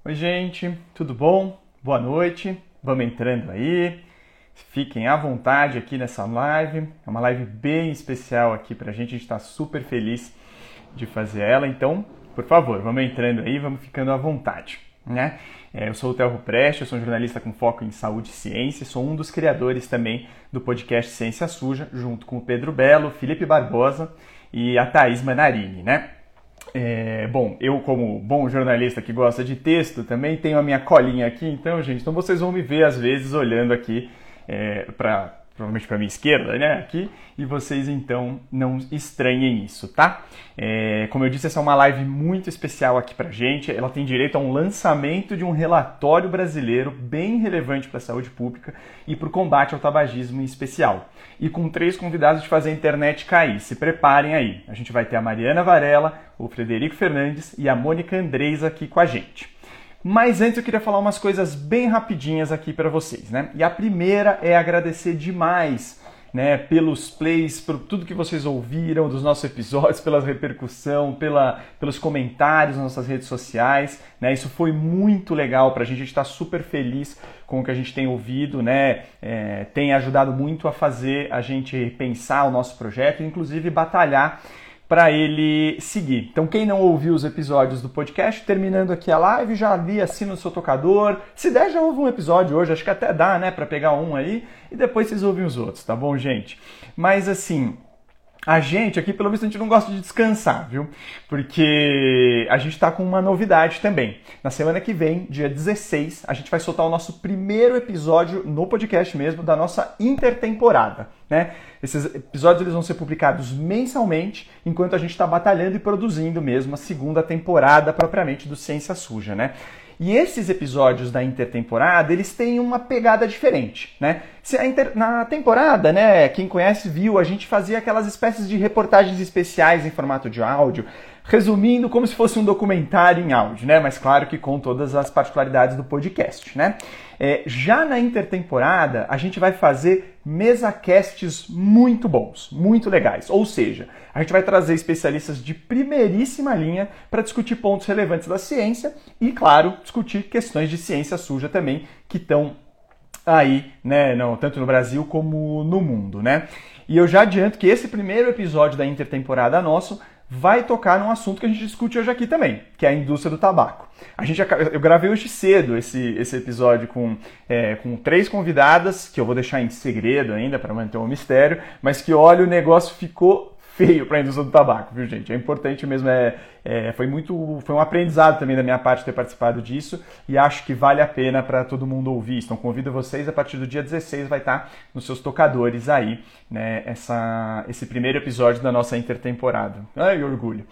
Oi, gente, tudo bom? Boa noite, vamos entrando aí. Fiquem à vontade aqui nessa live. É uma live bem especial aqui pra gente está super feliz de fazer ela. Então, por favor, vamos entrando aí, vamos ficando à vontade, né? Eu sou o Telro Preste, eu sou um jornalista com foco em saúde e ciência, sou um dos criadores também do podcast Ciência Suja, junto com o Pedro Belo, Felipe Barbosa e a Thaís Manarini, né? Bom, eu como bom jornalista que gosta de texto também tenho a minha colinha aqui, então, gente, então vocês vão me ver às vezes olhando aqui provavelmente para minha esquerda, né, aqui, e vocês então não estranhem isso, tá? Como eu disse, essa é uma live muito especial aqui pra gente, ela tem direito a um lançamento de um relatório brasileiro bem relevante para a saúde pública e para o combate ao tabagismo em especial. E com 3 convidados de fazer a internet cair, se preparem aí. A gente vai ter a Mariana Varela, o Frederico Fernandes e a Mônica Andrés aqui com a gente. Mas antes eu queria falar umas coisas bem rapidinhas aqui para vocês, né? E a primeira é agradecer demais, né, pelos plays, por tudo que vocês ouviram dos nossos episódios, pela repercussão, pelos comentários nas nossas redes sociais, né? Isso foi muito legal pra gente está super feliz com o que a gente tem ouvido, né? Tem ajudado muito a fazer a gente pensar o nosso projeto e inclusive batalhar para ele seguir. Então, quem não ouviu os episódios do podcast, terminando aqui a live, já ali assina o seu tocador. Se der, já ouve um episódio hoje, acho que até dá, né, para pegar um aí, e depois vocês ouvem os outros, tá bom, gente? Mas, assim, a gente aqui, pelo visto, a gente não gosta de descansar, viu? Porque a gente tá com uma novidade também. Na semana que vem, dia 16, a gente vai soltar o nosso primeiro episódio no podcast mesmo, da nossa intertemporada, né? Esses episódios eles vão ser publicados mensalmente, enquanto a gente está batalhando e produzindo mesmo a segunda temporada propriamente do Ciência Suja, né? E esses episódios da intertemporada, eles têm uma pegada diferente, né? Na temporada, né, quem conhece viu, a gente fazia aquelas espécies de reportagens especiais em formato de áudio, resumindo como se fosse um documentário em áudio, né? Mas claro que com todas as particularidades do podcast, né? Já na intertemporada, a gente vai fazer mesacasts muito bons, muito legais. Ou seja, a gente vai trazer especialistas de primeiríssima linha para discutir pontos relevantes da ciência e, claro, discutir questões de ciência suja também que estão aí, né, tanto no Brasil como no mundo, né? E eu já adianto que esse primeiro episódio da intertemporada nosso vai tocar num assunto que a gente discute hoje aqui também, que é a indústria do tabaco. Eu gravei hoje cedo esse episódio com 3 convidadas, que eu vou deixar em segredo ainda para manter o mistério, mas que, olha, o negócio ficou feio para a indústria do tabaco, viu, gente? É importante mesmo, foi um aprendizado também da minha parte ter participado disso e acho que vale a pena para todo mundo ouvir isso. Então convido vocês, a partir do dia 16 vai estar nos seus tocadores aí, né, esse primeiro episódio da nossa intertemporada. Ai, orgulho.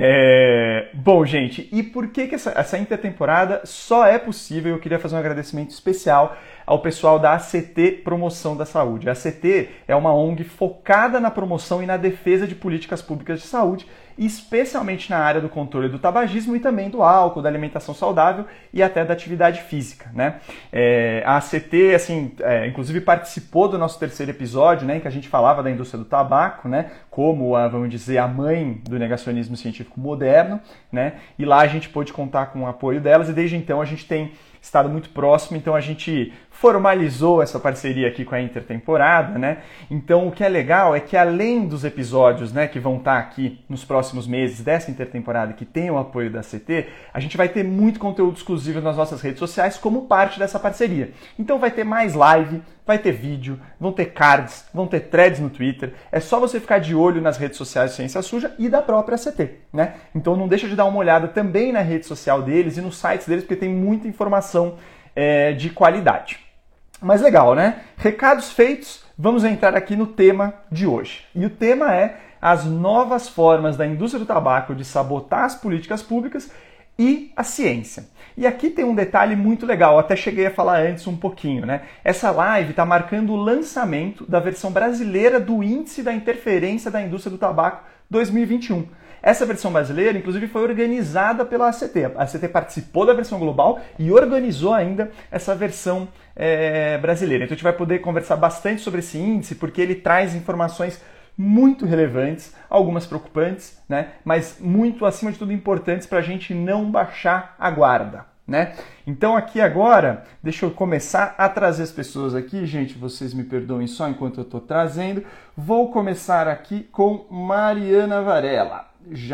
Bom, gente, e por que essa intertemporada só é possível? Eu queria fazer um agradecimento especial ao pessoal da ACT Promoção da Saúde. A ACT é uma ONG focada na promoção e na defesa de políticas públicas de saúde, especialmente na área do controle do tabagismo e também do álcool, da alimentação saudável e até da atividade física, né? A ACT, assim, inclusive participou do nosso 3º episódio, né, em que a gente falava da indústria do tabaco, né, como vamos dizer, a mãe do negacionismo científico moderno, né? E lá a gente pôde contar com o apoio delas e desde então a gente tem estado muito próximo, então a gente formalizou essa parceria aqui com a intertemporada, né? Então o que é legal é que além dos episódios, né, que vão estar aqui nos próximos meses dessa intertemporada que tem o apoio da CT, a gente vai ter muito conteúdo exclusivo nas nossas redes sociais como parte dessa parceria. Então vai ter mais live, vai ter vídeo, vão ter cards, vão ter threads no Twitter. É só você ficar de olho nas redes sociais de Ciência Suja e da própria CT, né? Então não deixa de dar uma olhada também na rede social deles e nos sites deles, porque tem muita informação de qualidade. Mas legal, né? Recados feitos, vamos entrar aqui no tema de hoje. E o tema é as novas formas da indústria do tabaco de sabotar as políticas públicas e a ciência. E aqui tem um detalhe muito legal, até cheguei a falar antes um pouquinho, né? Essa live está marcando o lançamento da versão brasileira do Índice da Interferência da Indústria do Tabaco 2021. Essa versão brasileira, inclusive, foi organizada pela ACT. A ACT participou da versão global e organizou ainda essa versão brasileira. Então a gente vai poder conversar bastante sobre esse índice, porque ele traz informações muito relevantes, algumas preocupantes, né? Mas muito, acima de tudo, importantes para a gente não baixar a guarda, né? Então aqui agora, deixa eu começar a trazer as pessoas aqui, gente, vocês me perdoem só enquanto eu estou trazendo. Vou começar aqui com Mariana Varela.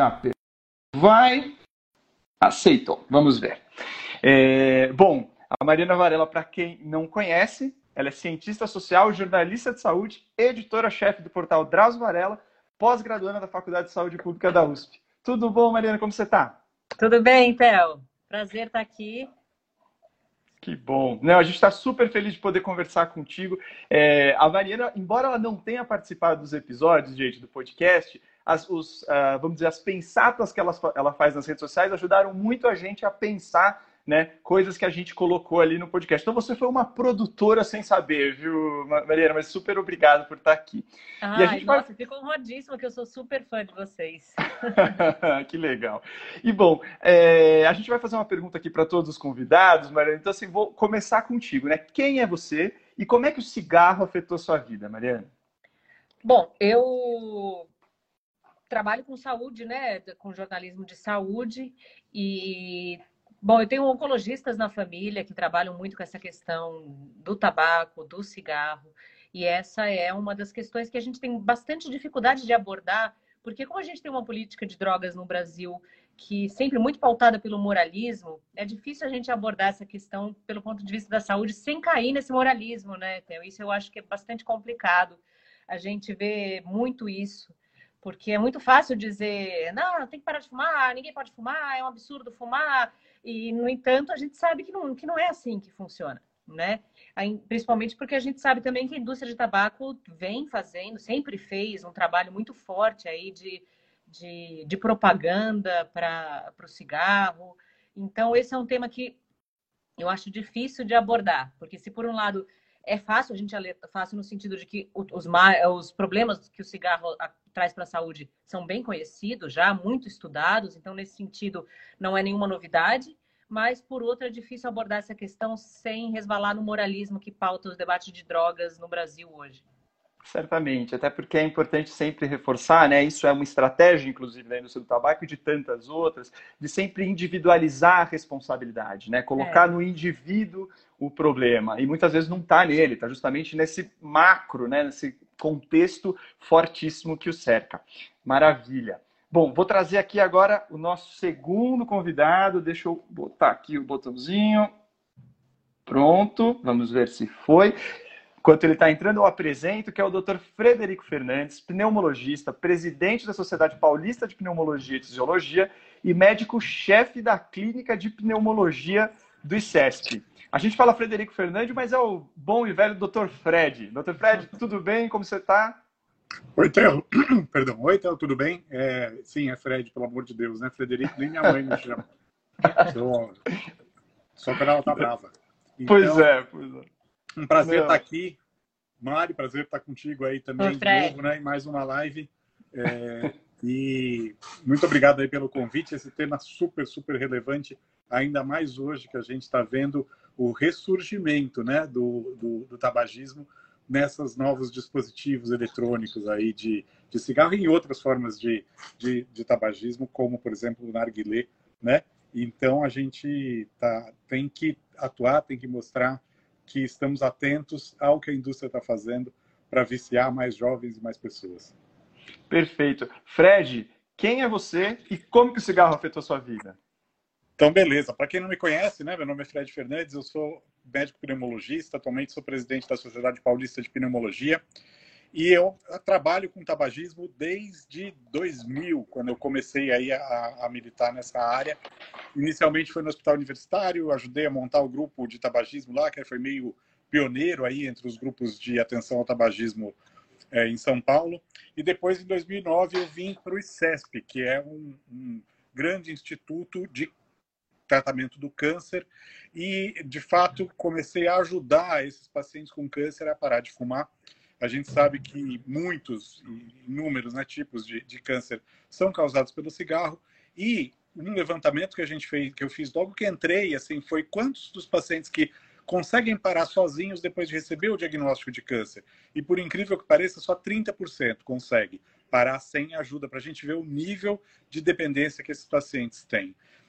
Vai, aceitou, vamos ver. Bom, a Mariana Varela, para quem não conhece, ela é cientista social, jornalista de saúde, editora-chefe do portal Drauzio Varela, pós-graduanda da Faculdade de Saúde Pública da USP. Tudo bom, Mariana? Como você está? Tudo bem, Theo? Prazer estar aqui. Que bom. Não, a gente está super feliz de poder conversar contigo. A Mariana, embora ela não tenha participado dos episódios, gente, do podcast, vamos dizer, as pensatas que ela faz nas redes sociais ajudaram muito a gente a pensar, né, coisas que a gente colocou ali no podcast. Então você foi uma produtora sem saber, viu, Mariana? Mas super obrigado por estar aqui. E a Ai, gente nossa, fico honradíssima que eu sou super fã de vocês. Que legal. E bom, a gente vai fazer uma pergunta aqui para todos os convidados, Mariana. Então, assim, vou começar contigo, né? Quem é você e como é que o cigarro afetou sua vida, Mariana? Bom, eu trabalho com saúde, né? Com jornalismo de saúde e bom, eu tenho oncologistas na família que trabalham muito com essa questão do tabaco, do cigarro, e essa é uma das questões que a gente tem bastante dificuldade de abordar, porque como a gente tem uma política de drogas no Brasil que sempre muito pautada pelo moralismo, é difícil a gente abordar essa questão pelo ponto de vista da saúde sem cair nesse moralismo, né? Então, isso eu acho que é bastante complicado. A gente vê muito isso. Porque é muito fácil dizer, não, tem que parar de fumar, ninguém pode fumar, é um absurdo fumar. E, no entanto, a gente sabe que não é assim que funciona, né? Principalmente porque a gente sabe também que a indústria de tabaco vem fazendo, sempre fez um trabalho muito forte aí de propaganda para o cigarro. Então, esse é um tema que eu acho difícil de abordar, porque se por um lado é fácil, a gente fácil no sentido de que os problemas que o cigarro traz para a saúde são bem conhecidos, já muito estudados, então nesse sentido não é nenhuma novidade, mas por outro é difícil abordar essa questão sem resvalar no moralismo que pauta os debates de drogas no Brasil hoje. Certamente, até porque é importante sempre reforçar, né? Isso é uma estratégia, inclusive, da indústria do tabaco e de tantas outras, de sempre individualizar a responsabilidade, né? Colocar no indivíduo o problema. E muitas vezes não está nele, está justamente nesse macro, né? Nesse contexto fortíssimo que o cerca. Maravilha. Bom, vou trazer aqui agora o nosso segundo convidado. Deixa eu botar aqui o botãozinho. Pronto, vamos ver se foi. Enquanto ele está entrando, eu apresento que é o Dr. Frederico Fernandes, pneumologista, presidente da Sociedade Paulista de Pneumologia e Fisiologia e médico-chefe da Clínica de Pneumologia do ICESP. A gente fala Frederico Fernandes, mas é o bom e velho Dr. Fred. Dr. Fred, tudo bem? Como você está? Oi, Theo. Perdão. Oi, Theo, tudo bem? Sim, é Fred, pelo amor de Deus, né? Frederico, nem minha mãe me chama. Só quando ela tá brava. Então, pois é. Um prazer estar aqui. Mari, prazer estar contigo aí também de novo, né? Em mais uma live. E muito obrigado aí pelo convite. Esse tema super, super relevante, ainda mais hoje que a gente está vendo o ressurgimento, né, do tabagismo nesses novos dispositivos eletrônicos aí de cigarro e em outras formas de tabagismo, como, por exemplo, o narguilé, né? Então, a gente tem que atuar, tem que mostrar que estamos atentos ao que a indústria está fazendo para viciar mais jovens e mais pessoas. Perfeito. Fred, quem é você e como que o cigarro afetou a sua vida? Então, beleza. Para quem não me conhece, né, meu nome é Fred Fernandes, eu sou médico pneumologista, atualmente sou presidente da Sociedade Paulista de Pneumologia e eu trabalho com tabagismo desde 2000, quando eu comecei aí a militar nessa área. Inicialmente foi no hospital universitário, ajudei a montar o grupo de tabagismo lá, que foi meio pioneiro aí entre os grupos de atenção ao tabagismo em São Paulo. E depois, em 2009, eu vim para o ICESP, que é um grande instituto de tratamento do câncer. E, de fato, comecei a ajudar esses pacientes com câncer a parar de fumar. A gente sabe que muitos, inúmeros, né, tipos de câncer são causados pelo cigarro. E um levantamento que a gente fez, que eu fiz logo que entrei, assim, foi quantos dos pacientes que conseguem parar sozinhos depois de receber o diagnóstico de câncer. E por incrível que pareça, só 30% consegue parar sem ajuda, para a gente ver o nível de dependência que esses pacientes têm.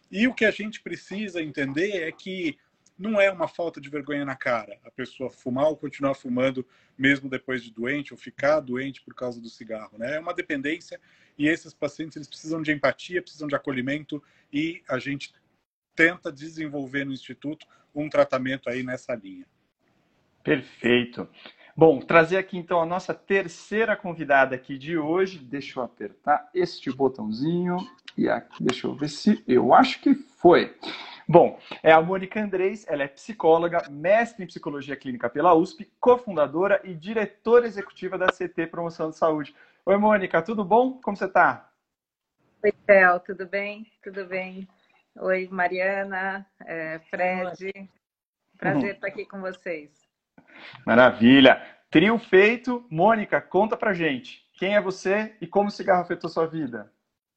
E o que a gente precisa entender é que não é uma falta de vergonha na cara a pessoa fumar ou continuar fumando mesmo depois de doente ou ficar doente por causa do cigarro, né? É uma dependência e esses pacientes eles precisam de empatia, precisam de acolhimento e a gente tenta desenvolver no Instituto um tratamento aí nessa linha. Perfeito. Bom, trazer aqui então a nossa terceira convidada aqui de hoje. Deixa eu apertar este botãozinho e aqui, deixa eu ver se eu acho que foi. Bom, é a Mônica Andrés, ela é psicóloga, mestre em psicologia clínica pela USP, cofundadora e diretora executiva da CT Promoção de Saúde. Oi, Mônica, tudo bom? Como você está? Oi, Theo, tudo bem? Tudo bem. Oi, Mariana, Fred. Prazer estar aqui com vocês. Maravilha. Trio feito. Mônica, conta pra gente. Quem é você e como o cigarro afetou sua vida?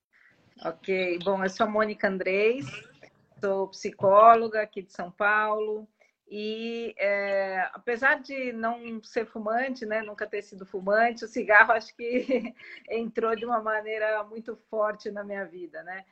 Ok, bom, eu sou a Mônica Andrés, sou psicóloga aqui de São Paulo e apesar de não ser fumante, né, nunca ter sido fumante, o cigarro acho que entrou de uma maneira muito forte na minha vida, né?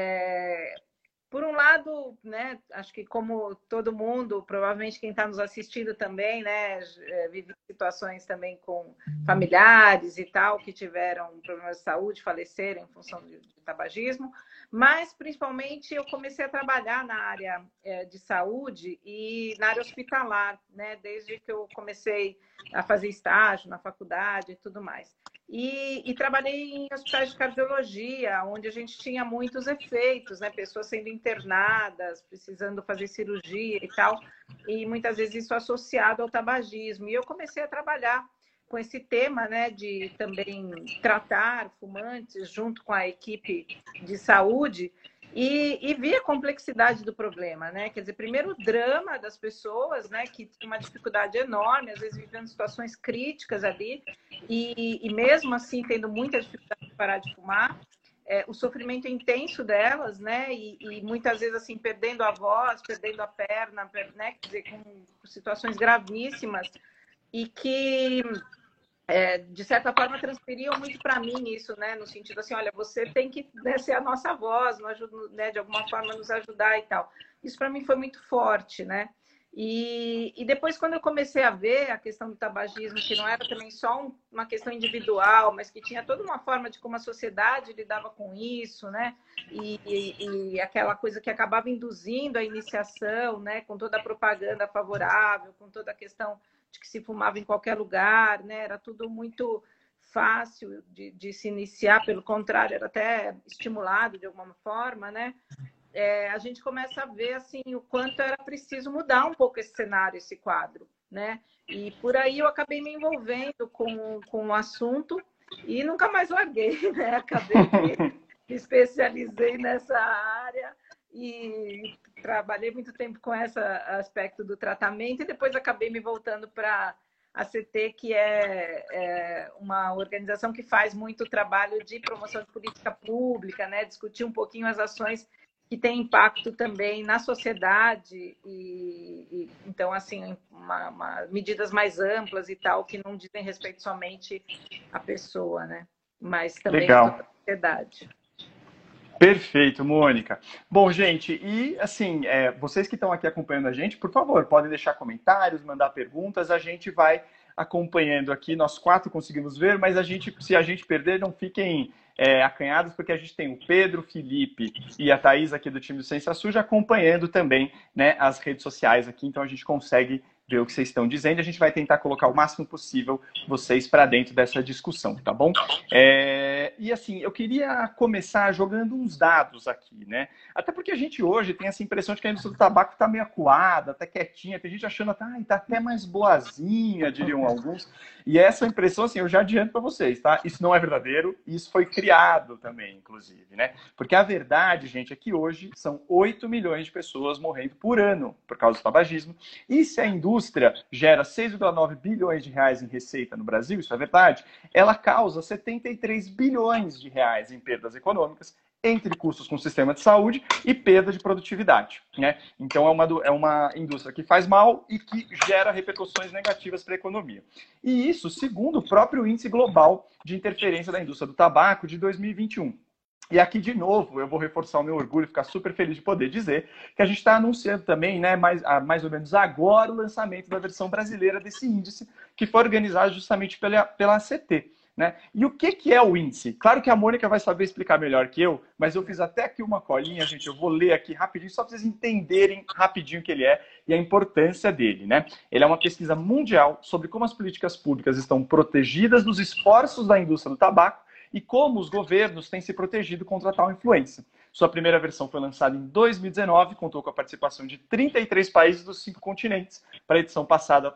Por um lado, né, acho que como todo mundo, provavelmente quem está nos assistindo também, né, vive situações também com familiares e tal, que tiveram problemas de saúde, faleceram em função de tabagismo, mas principalmente eu comecei a trabalhar na área de saúde e na área hospitalar, né, desde que eu comecei a fazer estágio na faculdade e tudo mais. E trabalhei em hospitais de cardiologia, onde a gente tinha muitos efeitos, né? Pessoas sendo internadas, precisando fazer cirurgia e tal, e muitas vezes isso associado ao tabagismo. E eu comecei a trabalhar com esse tema, né, de também tratar fumantes junto com a equipe de saúde e vi a complexidade do problema, né? Quer dizer, primeiro o drama das pessoas, né, que tem uma dificuldade enorme, às vezes vivendo situações críticas ali, e mesmo assim tendo muita dificuldade de parar de fumar, o sofrimento intenso delas, né, e muitas vezes assim perdendo a voz, perdendo a perna, né, quer dizer, com situações gravíssimas e que de certa forma transferiam muito para mim isso, né, no sentido assim, olha, você tem que, né, ser a nossa voz, né, de alguma forma nos ajudar e tal. Isso para mim foi muito forte, né? E depois, quando eu comecei a ver a questão do tabagismo, que não era também só uma questão individual, mas que tinha toda uma forma de como a sociedade lidava com isso, né? E aquela coisa que acabava induzindo a iniciação, né? Com toda a propaganda favorável, com toda a questão de que se fumava em qualquer lugar, né? Era tudo muito fácil de se iniciar, pelo contrário, era até estimulado de alguma forma, né? A gente começa a ver assim o quanto era preciso mudar um pouco esse cenário, esse quadro, né? E por aí eu acabei me envolvendo com o assunto e nunca mais larguei, né? Acabei que me especializei nessa área e trabalhei muito tempo com esse aspecto do tratamento e depois acabei me voltando para a CT, que é uma organização que faz muito trabalho de promoção de política pública, né? Discutir um pouquinho as ações que tem impacto também na sociedade e então assim medidas mais amplas e tal que não dizem respeito somente à pessoa, né? Mas também a toda a sociedade. Perfeito, Mônica. Bom, gente, e assim, vocês que estão aqui acompanhando a gente, por favor, podem deixar comentários, mandar perguntas, a gente vai acompanhando aqui. Nós 4 conseguimos ver, mas se a gente perder, não fiquem acanhados, porque a gente tem o Pedro, o Felipe e a Thaís aqui do time do Ciência Suja acompanhando também, né, as redes sociais aqui, então a gente consegue ver o que vocês estão dizendo. A gente vai tentar colocar o máximo possível vocês para dentro dessa discussão, tá bom? E assim, eu queria começar jogando uns dados aqui, né? Até porque a gente hoje tem essa impressão de que a indústria do tabaco está meio acuada, até quietinha, tem gente achando que tá até mais boazinha, diriam alguns. E essa impressão, assim, eu já adianto para vocês, tá? Isso não é verdadeiro, isso foi criado também, inclusive, né? Porque a verdade, gente, é que hoje são 8 milhões de pessoas morrendo por ano por causa do tabagismo. E se a indústria gera 6,9 bilhões de reais em receita no Brasil, isso é verdade, ela causa 73 bilhões de reais em perdas econômicas, entre custos com o sistema de saúde e perda de produtividade, né? Então é uma indústria que faz mal e que gera repercussões negativas para a economia. E isso segundo o próprio Índice Global de Interferência da Indústria do Tabaco de 2021. E aqui, de novo, eu vou reforçar o meu orgulho e ficar super feliz de poder dizer que a gente está anunciando também, né, mais ou menos agora, o lançamento da versão brasileira desse índice, que foi organizado justamente pela ACT. Né? E o que é o índice? Claro que a Mônica vai saber explicar melhor que eu, mas eu fiz até aqui uma colinha, gente, eu vou ler aqui rapidinho, só para vocês entenderem rapidinho o que ele é e a importância dele. Né? Ele é uma pesquisa mundial sobre como as políticas públicas estão protegidas dos esforços da indústria do tabaco e como os governos têm se protegido contra tal influência. Sua primeira versão foi lançada em 2019, contou com a participação de 33 países dos 5 continentes. Para a edição passada,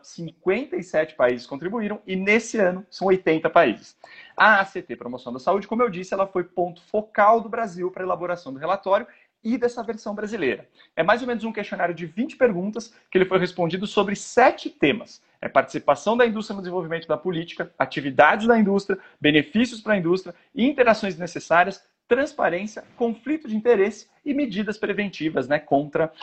57 países contribuíram e nesse ano são 80 países. A ACT Promoção da Saúde, como eu disse, ela foi ponto focal do Brasil para a elaboração do relatório e dessa versão brasileira. É mais ou menos um questionário de 20 perguntas que ele foi respondido sobre 7 temas. É participação da indústria no desenvolvimento da política, atividades da indústria, benefícios para a indústria, interações necessárias, transparência, conflito de interesse e medidas preventivas, né, contra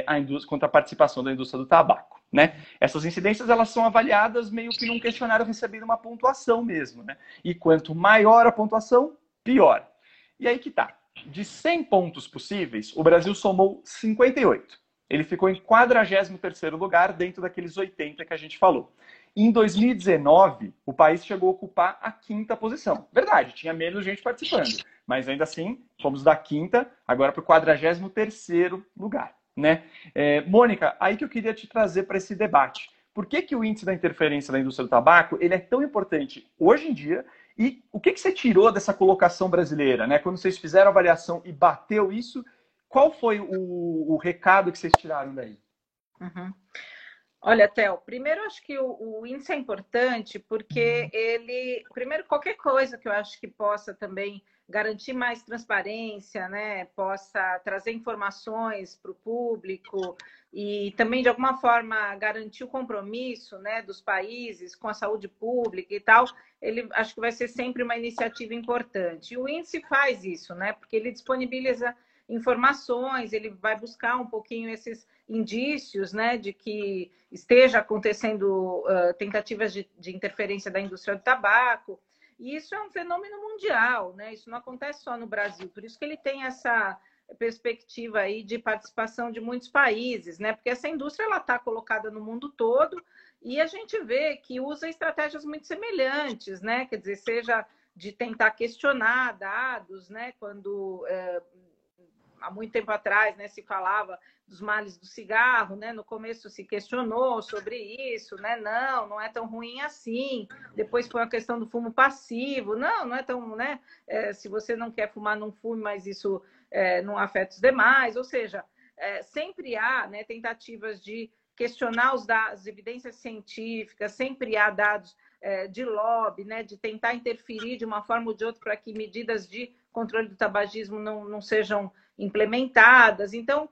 a participação da indústria do tabaco. Né? Essas incidências elas são avaliadas meio que num questionário recebendo uma pontuação mesmo. Né? E quanto maior a pontuação, pior. E aí que tá. De 100 pontos possíveis, o Brasil somou 58. Ele ficou em 43º lugar dentro daqueles 80 que a gente falou. Em 2019, o país chegou a ocupar a 5ª posição. Verdade, tinha menos gente participando. Mas ainda assim, fomos da 5ª agora para o 43º lugar. Né? Mônica, aí que eu queria te trazer para esse debate. Por que o índice da interferência da indústria do tabaco ele é tão importante hoje em dia? E o que você tirou dessa colocação brasileira? Né? Quando vocês fizeram a avaliação e bateu isso, qual foi o recado que vocês tiraram daí? Uhum. Olha, Theo, primeiro acho que o índice é importante porque ele, primeiro, qualquer coisa que eu acho que possa também garantir mais transparência, né, possa trazer informações para o público e também, de alguma forma, garantir o compromisso, né, dos países com a saúde pública e tal, ele acho que vai ser sempre uma iniciativa importante. E o índice faz isso, né, porque ele disponibiliza informações, ele vai buscar um pouquinho esses indícios, né, de que esteja acontecendo tentativas de interferência da indústria do tabaco. E isso é um fenômeno mundial, né? Isso não acontece só no Brasil. Por isso que ele tem essa perspectiva aí de participação de muitos países, né? Porque essa indústria ela está colocada no mundo todo e a gente vê que usa estratégias muito semelhantes, né? Quer dizer, seja de tentar questionar dados, né? Quando há muito tempo atrás, né, se falava dos males do cigarro, né? No começo se questionou sobre isso, né? Não é tão ruim assim. Depois foi a questão do fumo passivo. Não é tão, né? Se você não quer fumar, não fume, mas isso não afeta os demais. Ou seja, sempre há, né, tentativas de questionar os dados, as evidências científicas, sempre há dados de lobby, né? De tentar interferir de uma forma ou de outra para que medidas de controle do tabagismo não sejam implementadas. Então,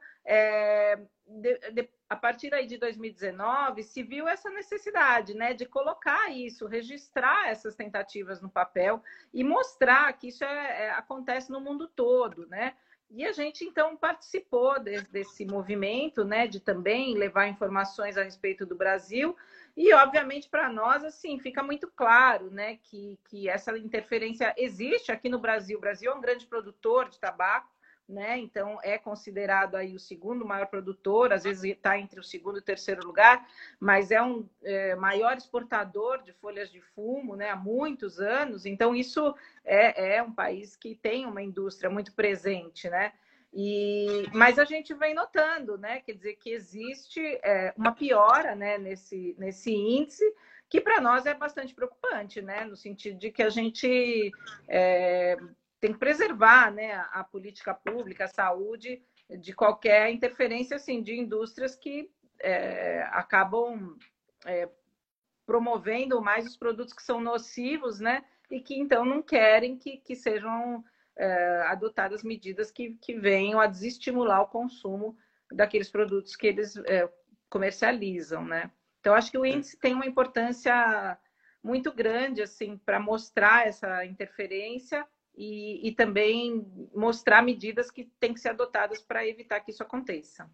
a partir aí de 2019, se viu essa necessidade, né, de colocar isso, registrar essas tentativas no papel e mostrar que isso acontece no mundo todo, né? E a gente, então, participou desse movimento, né, de também levar informações a respeito do Brasil. E, obviamente, para nós, assim, fica muito claro, né, que essa interferência existe aqui no Brasil. O Brasil é um grande produtor de tabaco, né? Então, é considerado aí o 2º maior produtor, às vezes está entre o 2º e o 3º lugar, mas é um maior exportador de folhas de fumo, né, há muitos anos. Então, isso é um país que tem uma indústria muito presente, né? Mas a gente vem notando, né, quer dizer, que existe uma piora, né, nesse índice, que para nós é bastante preocupante, né, no sentido de que a gente tem que preservar, né, a política pública, a saúde, de qualquer interferência assim, de indústrias que acabam promovendo mais os produtos que são nocivos, né, e que então não querem que sejam adotadas medidas que venham a desestimular o consumo daqueles produtos que eles comercializam, né? Então, acho que o índice tem uma importância muito grande assim, para mostrar essa interferência e também mostrar medidas que têm que ser adotadas para evitar que isso aconteça.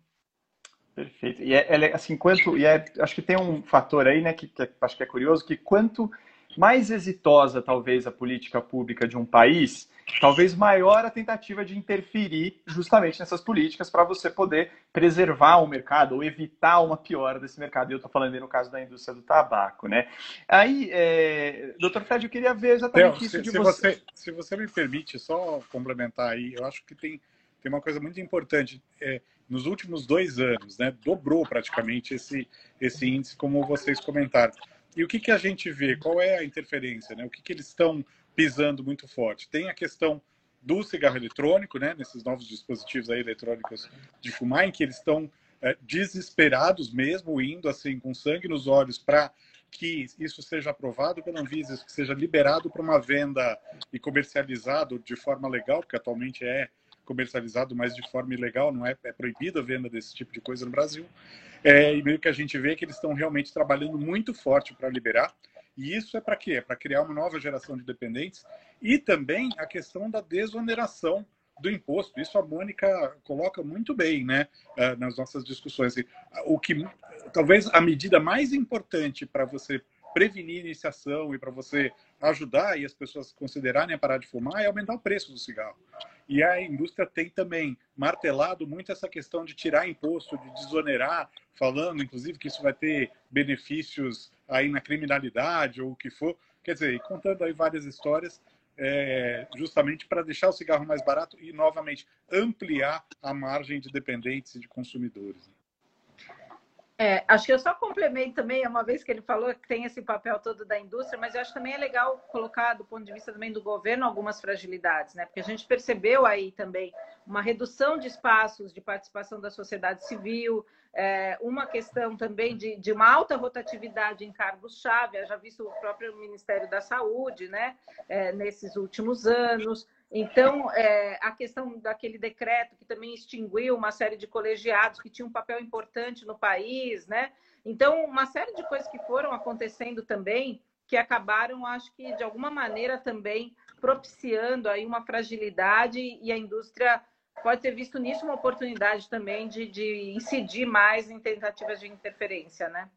Perfeito. E assim, acho que tem um fator aí, né, que acho que é curioso, que quanto mais exitosa, talvez, a política pública de um país, talvez maior a tentativa de interferir justamente nessas políticas para você poder preservar o mercado ou evitar uma piora desse mercado. E eu estou falando aí no caso da indústria do tabaco, né? Aí, doutor Fred, eu queria ver exatamente isso de você. Se você me permite só complementar aí, eu acho que tem uma coisa muito importante. Nos últimos 2 anos, né, dobrou praticamente esse índice, como vocês comentaram. E o que a gente vê? Qual é a interferência? Né? O que eles estão pisando muito forte? Tem a questão do cigarro eletrônico, né, nesses novos dispositivos aí eletrônicos de fumar, em que eles estão desesperados mesmo, indo assim com sangue nos olhos para que isso seja aprovado pela Anvisa, que seja liberado para uma venda e comercializado de forma legal, porque atualmente é comercializado, mas de forma ilegal, não é proibida a venda desse tipo de coisa no Brasil. E meio que a gente vê que eles estão realmente trabalhando muito forte para liberar. E isso é para quê? É para criar uma nova geração de dependentes e também a questão da desoneração do imposto. Isso a Mônica coloca muito bem, né, nas nossas discussões. O que talvez a medida mais importante para você prevenir iniciação e para você ajudar e as pessoas considerarem a parar de fumar é aumentar o preço do cigarro. E a indústria tem também martelado muito essa questão de tirar imposto, de desonerar, falando, inclusive, que isso vai ter benefícios aí na criminalidade ou o que for. Quer dizer, contando aí várias histórias, justamente para deixar o cigarro mais barato e, novamente, ampliar a margem de dependentes e de consumidores. Acho que eu só complemento também, uma vez que ele falou que tem esse papel todo da indústria, mas eu acho também é legal colocar, do ponto de vista também do governo, algumas fragilidades, né? Porque a gente percebeu aí também uma redução de espaços de participação da sociedade civil, uma questão também de uma alta rotatividade em cargos-chave, já visto o próprio Ministério da Saúde, né? Nesses últimos anos. Então, a questão daquele decreto que também extinguiu uma série de colegiados que tinham um papel importante no país, né? Então, uma série de coisas que foram acontecendo também, que acabaram, acho que, de alguma maneira também propiciando aí uma fragilidade e a indústria pode ter visto nisso uma oportunidade também de incidir mais em tentativas de interferência, né?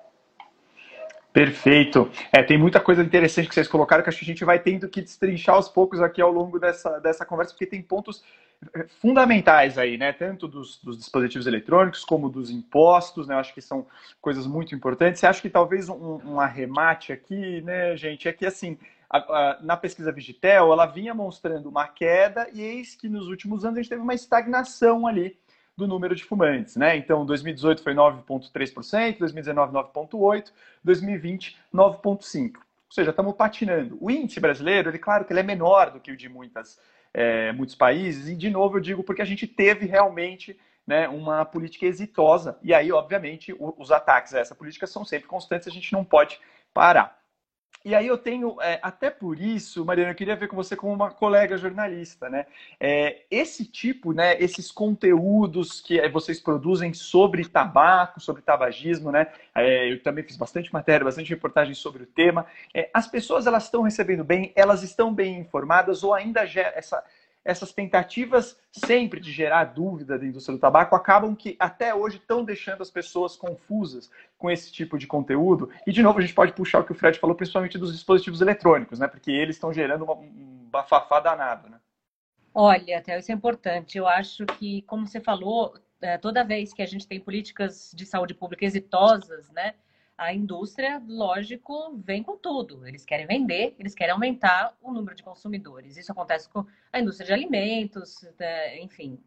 Perfeito. Tem muita coisa interessante que vocês colocaram que acho que a gente vai tendo que destrinchar aos poucos aqui ao longo dessa conversa, porque tem pontos fundamentais aí, né? Tanto dos dispositivos eletrônicos como dos impostos, né? Eu acho que são coisas muito importantes. Você acha que talvez um arremate aqui, né, gente, é que assim, na pesquisa Vigitel, ela vinha mostrando uma queda e eis que nos últimos anos a gente teve uma estagnação ali do número de fumantes, né? Então, 2018 foi 9,3%, 2019 9,8%, 2020 9,5%. Ou seja, estamos patinando. O índice brasileiro, claro que ele é menor do que o de muitos países, e de novo eu digo porque a gente teve realmente, né, uma política exitosa, e aí, obviamente, os ataques a essa política são sempre constantes, a gente não pode parar. E aí eu tenho, até por isso, Mariana, eu queria ver com você como uma colega jornalista, né? Esse tipo, né, esses conteúdos que vocês produzem sobre tabaco, sobre tabagismo, né? Eu também fiz bastante matéria, bastante reportagem sobre o tema. As pessoas, elas estão recebendo bem, elas estão bem informadas ou ainda essas tentativas sempre de gerar dúvida da indústria do tabaco acabam que até hoje estão deixando as pessoas confusas com esse tipo de conteúdo. E, de novo, a gente pode puxar o que o Fred falou, principalmente dos dispositivos eletrônicos, né? Porque eles estão gerando um bafafá danado, né? Olha, até isso é importante. Eu acho que, como você falou, toda vez que a gente tem políticas de saúde pública exitosas, né? A indústria, lógico, vem com tudo. Eles querem vender, eles querem aumentar o número de consumidores. Isso acontece com a indústria de alimentos, enfim.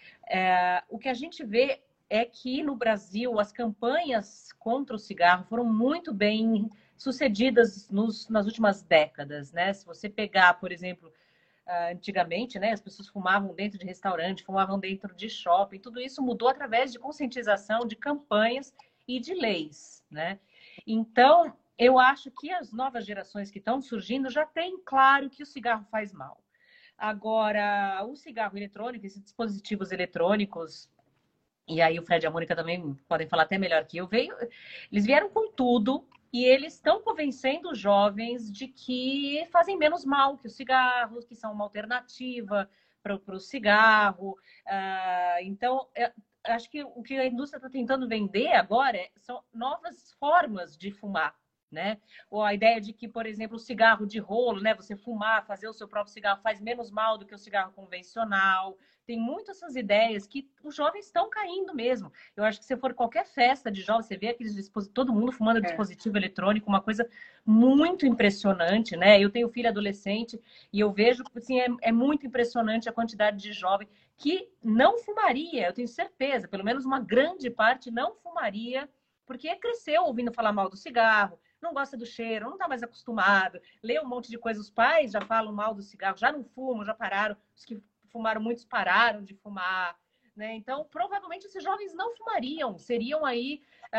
O que a gente vê é que no Brasil as campanhas contra o cigarro foram muito bem sucedidas nas últimas décadas, né? Se você pegar, por exemplo, antigamente, né, as pessoas fumavam dentro de restaurante, fumavam dentro de shopping, tudo isso mudou através de conscientização, de campanhas e de leis, né? Então, eu acho que as novas gerações que estão surgindo já têm claro que o cigarro faz mal. Agora, o cigarro eletrônico, esses dispositivos eletrônicos, e aí o Fred e a Mônica também podem falar até melhor que eu, eles vieram com tudo e eles estão convencendo os jovens de que fazem menos mal que os cigarros, que são uma alternativa para o cigarro. Então, acho que o que a indústria está tentando vender agora são novas formas de fumar, né? Ou a ideia de que, por exemplo, o cigarro de rolo, né? Você fumar, fazer o seu próprio cigarro faz menos mal do que o cigarro convencional. Tem muitas essas ideias que os jovens estão caindo mesmo. Eu acho que se for qualquer festa de jovens, você vê aqueles todo mundo fumando dispositivo eletrônico, uma coisa muito impressionante, né? Eu tenho filho adolescente e eu vejo, assim, é muito impressionante a quantidade de jovem que não fumaria, eu tenho certeza, pelo menos uma grande parte não fumaria, porque cresceu ouvindo falar mal do cigarro, não gosta do cheiro, não está mais acostumado, lê um monte de coisa, os pais já falam mal do cigarro, já não fumam, já pararam, os que fumaram, muitos pararam de fumar, né? Então, provavelmente esses jovens não fumariam, seriam aí,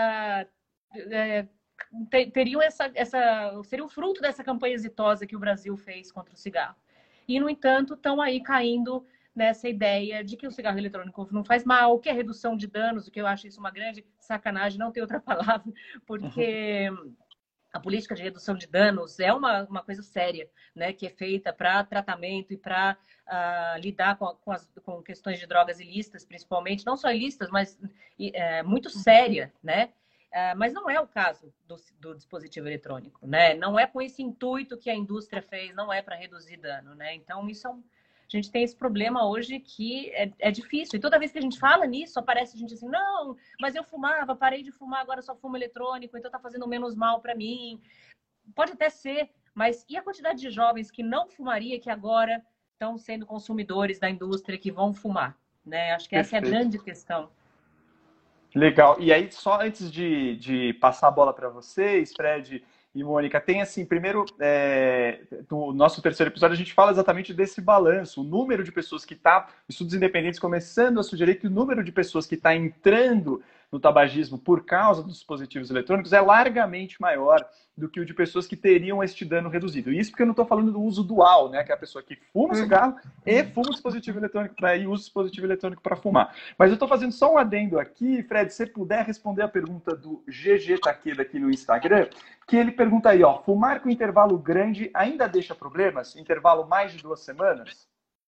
teriam seria o fruto dessa campanha exitosa que o Brasil fez contra o cigarro. E, no entanto, estão aí caindo nessa ideia de que o cigarro eletrônico não faz mal, que é redução de danos, o que eu acho isso uma grande sacanagem, não tem outra palavra, porque a política de redução de danos é uma coisa séria, né, que é feita para tratamento e para lidar com questões de drogas ilícitas, principalmente, não só ilícitas, mas muito séria, né? Mas não é o caso do dispositivo eletrônico, né? Não é com esse intuito que a indústria fez, não é para reduzir dano, né? Então, isso a gente tem esse problema hoje que é difícil. E toda vez que a gente fala nisso, aparece gente assim, não, mas eu fumava, parei de fumar, agora só fumo eletrônico, então tá fazendo menos mal para mim. Pode até ser, mas e a quantidade de jovens que não fumaria, que agora estão sendo consumidores da indústria, que vão fumar, né? Acho que essa é a grande questão. Legal. E aí, só antes de passar a bola para vocês, Fred e Mônica, tem assim, primeiro, no nosso terceiro episódio, a gente fala exatamente desse balanço, o número de pessoas que está, estudos independentes começando a sugerir que o número de pessoas que está entrando no tabagismo por causa dos dispositivos eletrônicos é largamente maior do que o de pessoas que teriam este dano reduzido. Isso porque eu não estou falando do uso dual, né? Que é a pessoa que fuma cigarro e fuma o dispositivo eletrônico e usa o dispositivo eletrônico para fumar. Mas eu estou fazendo só um adendo aqui, Fred, se você puder responder a pergunta do GG Takeda aqui no Instagram, que ele pergunta aí, ó, fumar com intervalo grande ainda deixa problemas? Intervalo mais de 2 semanas?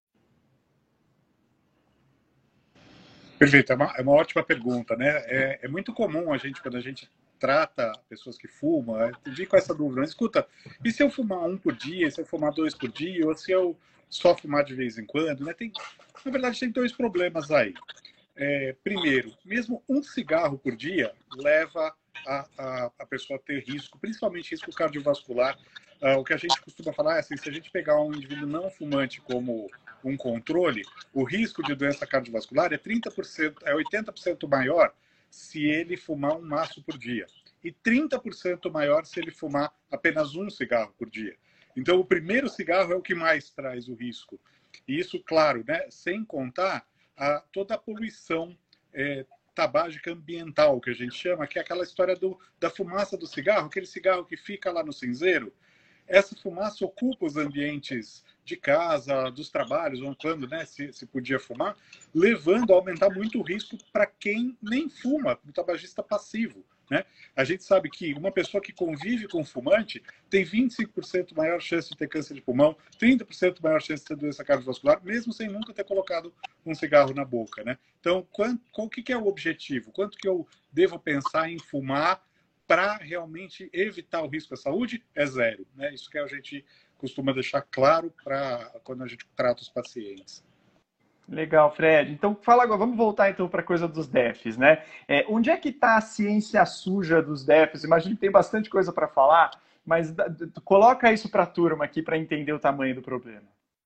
Perfeito, é uma ótima pergunta, né? É muito comum quando a gente trata pessoas que fumam, vir com essa dúvida, mas escuta, e se eu fumar 1 por dia, se eu fumar 2 por dia, ou se eu só fumar de vez em quando, né? Na verdade, tem 2 problemas aí. Primeiro, mesmo 1 cigarro por dia leva a pessoa a ter risco, principalmente risco cardiovascular. O que a gente costuma falar é assim, se a gente pegar um indivíduo não fumante como um controle, o risco de doença cardiovascular é 80% maior se ele fumar um maço por dia e 30% maior se ele fumar apenas 1 cigarro por dia. Então, o primeiro cigarro é o que mais traz o risco. E isso, claro, né, sem contar toda a poluição tabágica ambiental, que a gente chama, que é aquela história da fumaça do cigarro, aquele cigarro que fica lá no cinzeiro. Essa fumaça ocupa os ambientes de casa, dos trabalhos, ou quando, né, se podia fumar, levando a aumentar muito o risco para quem nem fuma, o tabagista passivo, né? A gente sabe que uma pessoa que convive com um tem 25% maior chance de ter câncer de pulmão, 30% maior chance de ter doença cardiovascular, mesmo sem nunca ter colocado um cigarro na boca, né? Então, qual que é o objetivo? Quanto que eu devo pensar em fumar para realmente evitar o risco à saúde? É 0, né? Isso que a gente costuma deixar claro para quando a gente trata os pacientes. Legal, Fred. Então, fala agora, vamos voltar então para a coisa dos DEFs, né? Onde é que está a ciência suja dos DEFs? Imagino que tem bastante coisa para falar, mas coloca isso para a turma aqui para entender o tamanho do problema.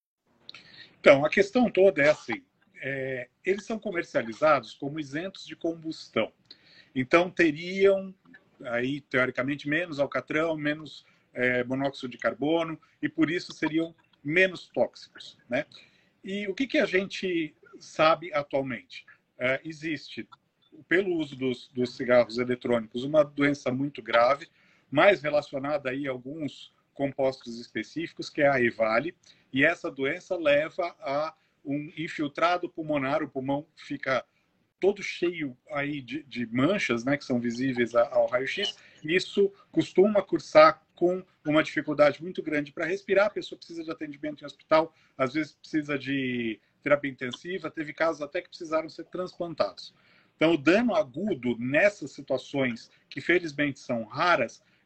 Então, a questão toda é assim, eles são comercializados como isentos de combustão. Então, teriam, aí, teoricamente, menos alcatrão, menos monóxido de carbono, e por isso seriam menos tóxicos, né? E o que a gente sabe atualmente? Existe, pelo uso dos cigarros eletrônicos, uma doença muito grave, mais relacionada aí a alguns compostos específicos, que é a EVALI, e essa doença leva a um infiltrado pulmonar, o pulmão fica todo cheio aí de manchas, né, que são visíveis ao raio-x, e isso costuma cursar com uma dificuldade muito grande para respirar, a pessoa precisa de atendimento em hospital, às vezes precisa de terapia intensiva, teve casos até que precisaram ser transplantados. Então, o dano agudo nessas situações, que felizmente são raras,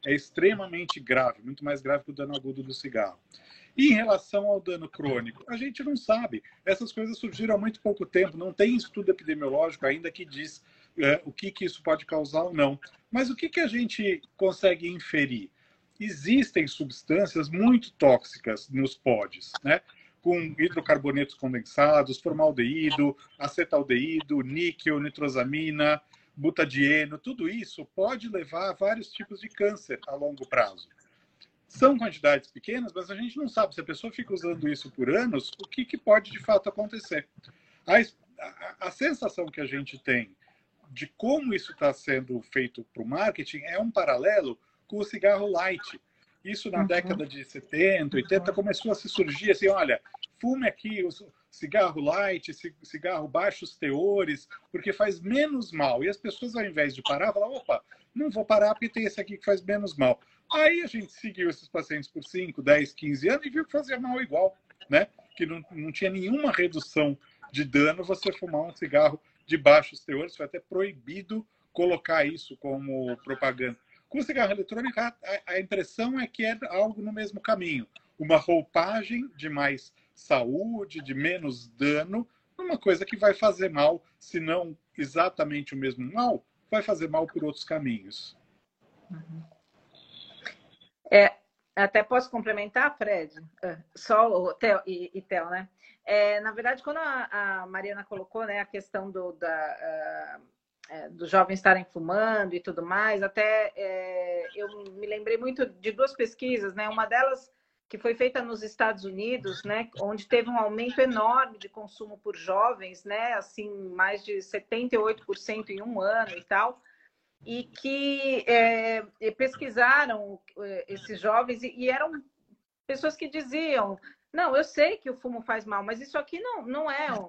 é extremamente grave, muito mais grave que o dano agudo do cigarro. E em relação ao dano crônico, a gente não sabe. Essas coisas surgiram há muito pouco tempo, não tem estudo epidemiológico ainda que diz o que isso pode causar ou não. Mas o que a gente consegue inferir? Existem substâncias muito tóxicas nos pods, né? Com hidrocarbonetos condensados, formaldeído, acetaldeído, níquel, nitrosamina, butadieno, tudo isso pode levar a vários tipos de câncer a longo prazo. São quantidades pequenas, mas a gente não sabe se a pessoa fica usando isso por anos, o que pode de fato acontecer. A sensação que a gente tem de como isso está sendo feito para o marketing é um paralelo com o cigarro light. Isso na década de 70, 80, começou a se surgir assim, olha, fume aqui o cigarro light, cigarro baixos teores, porque faz menos mal. E as pessoas, ao invés de parar, falam, opa, não vou parar porque tem esse aqui que faz menos mal. Aí a gente seguiu esses pacientes por 5, 10, 15 anos e viu que fazia mal igual, né? Que não tinha nenhuma redução de dano você fumar um cigarro de baixos teores. Foi até proibido colocar isso como propaganda. Com o cigarro eletrônico, a impressão é que é algo no mesmo caminho. Uma roupagem de mais saúde, de menos dano, uma coisa que vai fazer mal, se não exatamente o mesmo mal, vai fazer mal por outros caminhos. Até posso complementar, Fred? Só o Theo e Theo, né? Na verdade, quando a Mariana colocou, né, a questão dos jovens estarem fumando e tudo mais, até eu me lembrei muito de duas pesquisas, né? Uma delas que foi feita nos Estados Unidos, né, onde teve um aumento enorme de consumo por jovens, né, assim, mais de 78% em um ano e tal, e que pesquisaram esses jovens e eram pessoas que diziam, não, eu sei que o fumo faz mal, mas isso aqui não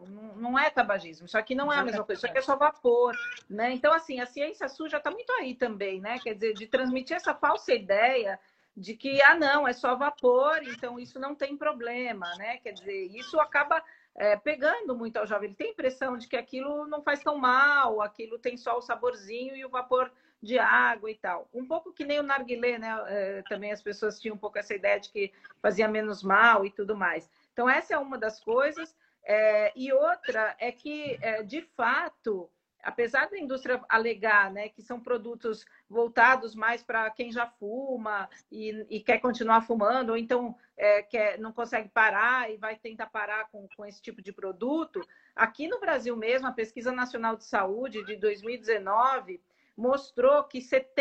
é tabagismo, isso aqui não é a mesma coisa, isso aqui é só vapor, né? Então, assim, a ciência suja está muito aí também, né? Quer dizer, de transmitir essa falsa ideia de que, não, é só vapor, então isso não tem problema, né? Quer dizer, isso acaba pegando muito ao jovem. Ele tem a impressão de que aquilo não faz tão mal, aquilo tem só o saborzinho e o vapor de água e tal. Um pouco que nem o narguilé, né? Também as pessoas tinham um pouco essa ideia de que fazia menos mal e tudo mais. Então, essa é uma das coisas. E outra é que, de fato, apesar da indústria alegar, né, que são produtos voltados mais para quem já fuma e quer continuar fumando, ou então não consegue parar e vai tentar parar com esse tipo de produto, aqui no Brasil mesmo, a Pesquisa Nacional de Saúde de 2019 mostrou que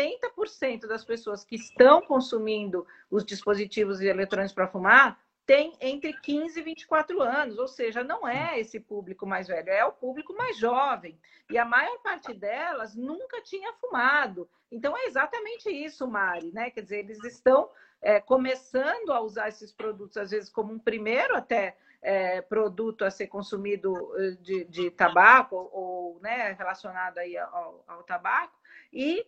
70% das pessoas que estão consumindo os dispositivos eletrônicos para fumar tem entre 15 e 24 anos, ou seja, não é esse público mais velho, é o público mais jovem. E a maior parte delas nunca tinha fumado. Então, é exatamente isso, Mari, né? Quer dizer, eles estão começando a usar esses produtos, às vezes, como um primeiro até produto a ser consumido de tabaco, ou né, relacionado aí ao tabaco, e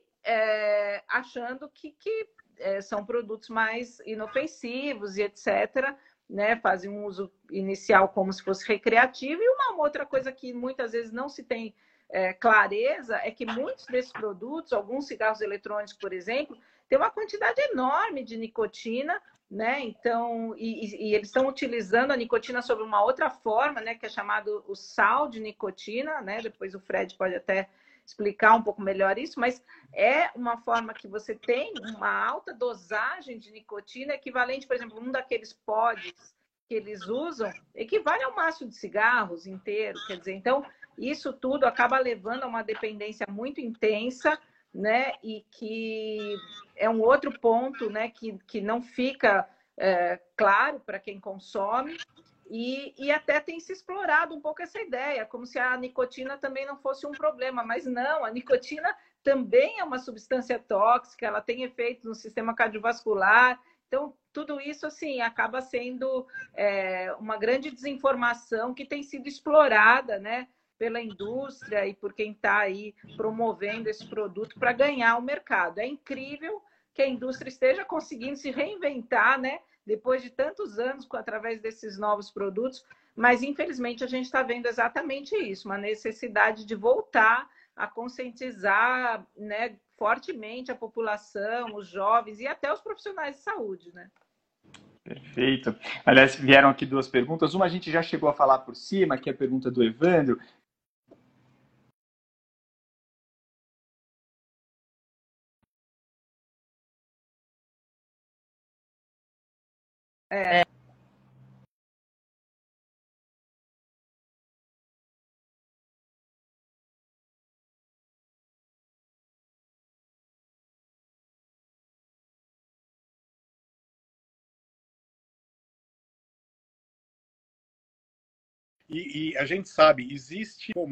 achando que são produtos mais inofensivos e etc., né, fazem um uso inicial como se fosse recreativo. E uma outra coisa que muitas vezes não se tem clareza é que muitos desses produtos, alguns cigarros eletrônicos, por exemplo, têm uma quantidade enorme de nicotina, né? Então, e eles estão utilizando a nicotina sob uma outra forma, né, que é chamado o sal de nicotina, né? Depois o Fred pode até explicar um pouco melhor isso, mas é uma forma que você tem uma alta dosagem de nicotina, equivalente, por exemplo, um daqueles pods que eles usam, equivale a um maço de cigarros inteiro, quer dizer, então, isso tudo acaba levando a uma dependência muito intensa, né, e que é um outro ponto, né, que não fica claro para quem consome. E até tem se explorado um pouco essa ideia, como se a nicotina também não fosse um problema, mas não, a nicotina também é uma substância tóxica, ela tem efeitos no sistema cardiovascular, então tudo isso assim acaba sendo uma grande desinformação que tem sido explorada, né, pela indústria e por quem está aí promovendo esse produto para ganhar o mercado. É incrível que a indústria esteja conseguindo se reinventar, né, depois de tantos anos, através desses novos produtos, mas infelizmente a gente está vendo exatamente isso, uma necessidade de voltar a conscientizar, né, fortemente a população, os jovens e até os profissionais de saúde, né? Perfeito. Aliás, vieram aqui duas perguntas. Uma a gente já chegou a falar por cima, que é a pergunta do Evandro. E a gente sabe, existe como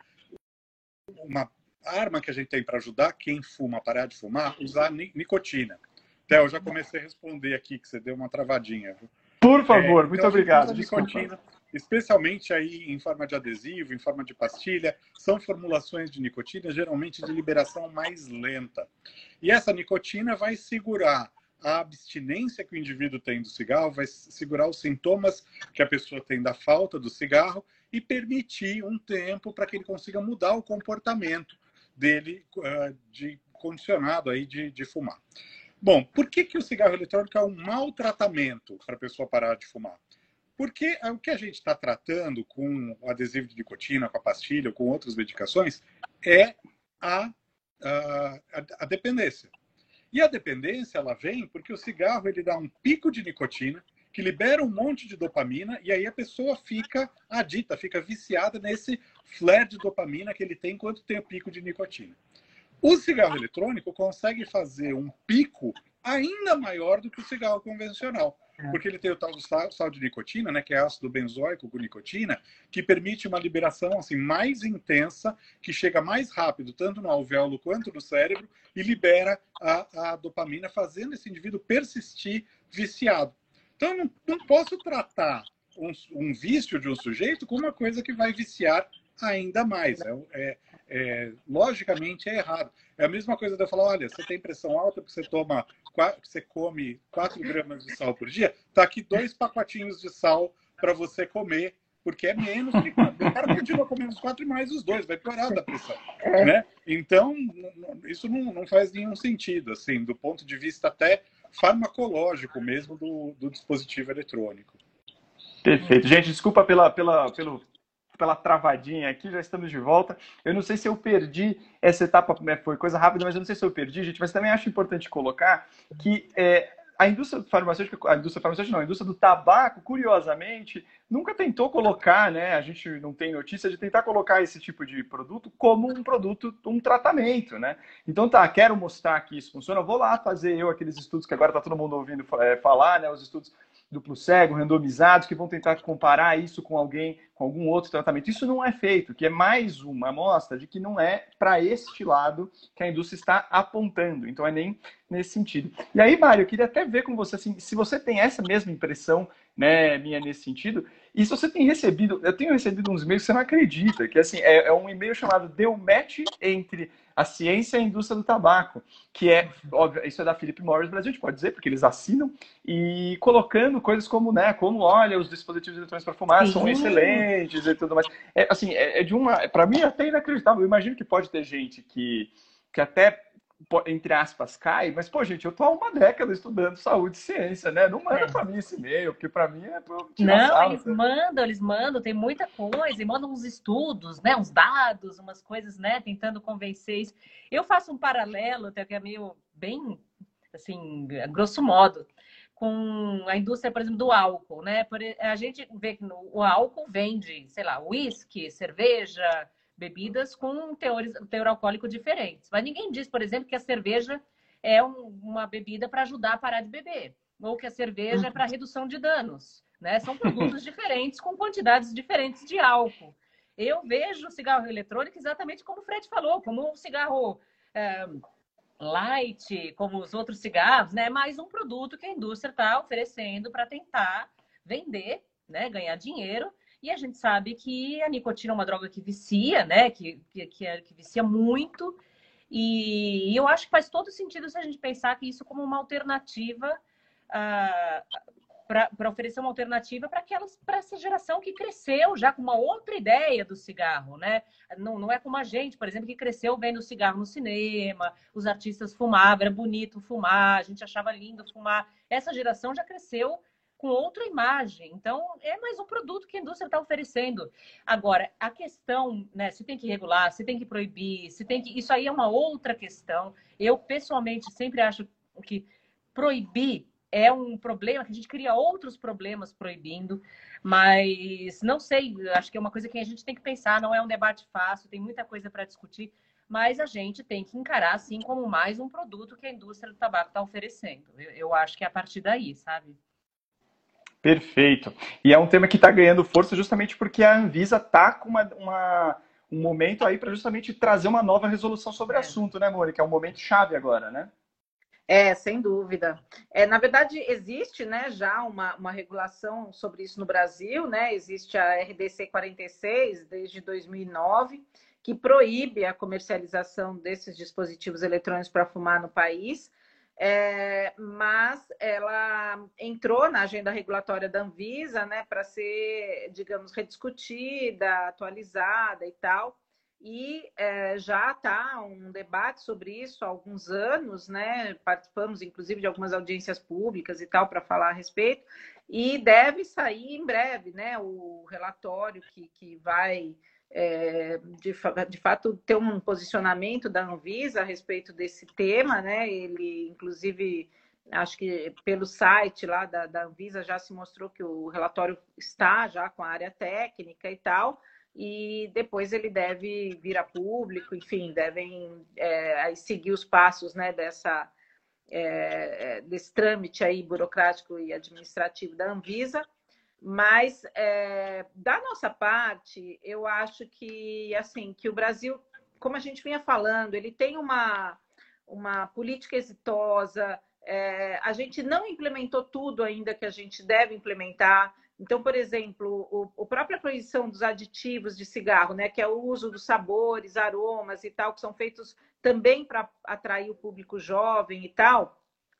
uma arma que a gente tem para ajudar quem fuma a parar de fumar, usar nicotina. Theo, eu já comecei a responder aqui, que você deu uma travadinha. Por favor, muito então obrigado. Nicotina, especialmente aí em forma de adesivo, em forma de pastilha, são formulações de nicotina, geralmente de liberação mais lenta. E essa nicotina vai segurar a abstinência que o indivíduo tem do cigarro, vai segurar os sintomas que a pessoa tem da falta do cigarro e permitir um tempo para que ele consiga mudar o comportamento dele de condicionado aí de fumar. Bom, por que o cigarro eletrônico é um mau tratamento para a pessoa parar de fumar? Porque o que a gente está tratando com o adesivo de nicotina, com a pastilha, ou com outras medicações, é a dependência. E a dependência, ela vem porque o cigarro ele dá um pico de nicotina, que libera um monte de dopamina, e aí a pessoa fica adita, fica viciada nesse flare de dopamina que ele tem enquanto tem o pico de nicotina. O cigarro eletrônico consegue fazer um pico ainda maior do que o cigarro convencional, porque ele tem o tal do sal de nicotina, né, que é ácido benzoico com nicotina, que permite uma liberação assim, mais intensa, que chega mais rápido, tanto no alvéolo quanto no cérebro, e libera a dopamina, fazendo esse indivíduo persistir viciado. Então, eu não posso tratar um vício de um sujeito como uma coisa que vai viciar ainda mais. Logicamente é errado. É a mesma coisa de eu falar, olha, você tem pressão alta porque você come 4 gramas de sal por dia, tá aqui 2 pacotinhos de sal para você comer, porque é menos que 4. O cara continua comendo os 4 e mais os 2, vai piorar da pressão. Né? Então, isso não faz nenhum sentido, assim, do ponto de vista até farmacológico mesmo do dispositivo eletrônico. Perfeito. Gente, desculpa pela travadinha aqui, já estamos de volta. Eu não sei se eu perdi essa etapa, foi coisa rápida, mas eu não sei se eu perdi, gente, mas também acho importante colocar que a indústria farmacêutica não, a indústria do tabaco, curiosamente, nunca tentou colocar, né, a gente não tem notícia de tentar colocar esse tipo de produto como um produto, um tratamento, né? Então tá, quero mostrar que isso funciona, vou lá fazer aqueles estudos que agora tá todo mundo ouvindo falar, né, os estudos duplo cego, randomizados, que vão tentar comparar isso com algum outro tratamento. Isso não é feito, que é mais uma amostra de que não é para este lado que a indústria está apontando. Então, é nem nesse sentido. E aí, Mário, eu queria até ver com você, assim, se você tem essa mesma impressão, né, minha nesse sentido, e se você tem recebido, eu tenho recebido uns e-mails que você não acredita, que assim, é um e-mail chamado Deu Match entre a ciência e a indústria do tabaco, que é, óbvio, isso é da Philip Morris Brasil, a gente pode dizer, porque eles assinam, e colocando coisas como, né, como, olha, os dispositivos eletrônicos para fumar são excelentes e tudo mais. Para mim, é até inacreditável. Eu imagino que pode ter gente que até, entre aspas, cai, mas, pô, gente, eu tô há uma década estudando saúde e ciência, né? Não manda pra mim esse e-mail, porque pra mim é pra eu tirar sarro. Eles mandam, tem muita coisa, e mandam uns estudos, né? Uns dados, umas coisas, né? Tentando convencer isso. Eu faço um paralelo, até que é meio bem, assim, grosso modo, com a indústria, por exemplo, do álcool, né? A gente vê que o álcool vende, sei lá, uísque, cerveja, bebidas com teor alcoólico diferentes. Mas ninguém diz, por exemplo, que a cerveja é uma bebida para ajudar a parar de beber, ou que a cerveja é para redução de danos, né? São produtos diferentes com quantidades diferentes de álcool. Eu vejo o cigarro eletrônico exatamente como o Fred falou, como um cigarro light, como os outros cigarros, né? Mais um produto que a indústria está oferecendo para tentar vender, né? Ganhar dinheiro. E a gente sabe que a nicotina é uma droga que vicia, né? Que vicia muito. E eu acho que faz todo sentido se a gente pensar que isso como uma alternativa para oferecer uma alternativa para essa geração que cresceu já com uma outra ideia do cigarro, né? Não é como a gente, por exemplo, que cresceu vendo cigarro no cinema, os artistas fumavam, era bonito fumar, a gente achava lindo fumar. Essa geração já cresceu com outra imagem. Então, é mais um produto que a indústria está oferecendo. Agora, a questão, né, se tem que regular, se tem que proibir, se tem que... Isso aí é uma outra questão. Eu, pessoalmente, sempre acho que proibir é um problema, que a gente cria outros problemas proibindo, mas não sei, acho que é uma coisa que a gente tem que pensar, não é um debate fácil, tem muita coisa para discutir, mas a gente tem que encarar, assim, como mais um produto que a indústria do tabaco está oferecendo. Eu acho que é a partir daí, sabe? Perfeito. E é um tema que está ganhando força justamente porque a Anvisa está com um momento aí para justamente trazer uma nova resolução sobre o assunto, né, Mônica? É um momento chave agora, né? Sem dúvida. Na verdade, existe, né, já uma regulação sobre isso no Brasil, né? Existe a RDC 46 desde 2009, que proíbe a comercialização desses dispositivos eletrônicos para fumar no país. Mas ela entrou na agenda regulatória da Anvisa, né, para ser, digamos, rediscutida, atualizada e tal. E já está um debate sobre isso há alguns anos, né? Participamos, inclusive, de algumas audiências públicas e tal para falar a respeito, e deve sair em breve, né? O relatório que vai, de fato, ter um posicionamento da Anvisa a respeito desse tema, né? Ele, inclusive, acho que pelo site lá da Anvisa já se mostrou que o relatório está já com a área técnica e tal, e depois ele deve vir a público, enfim, devem seguir os passos, né, desse trâmite aí burocrático e administrativo da Anvisa. Mas da nossa parte, eu acho que assim, que o Brasil, como a gente vinha falando, ele tem uma política exitosa. A gente não implementou tudo ainda que a gente deve implementar. Então, por exemplo, a própria proibição dos aditivos de cigarro, né, que é o uso dos sabores, aromas e tal, que são feitos também para atrair o público jovem e tal.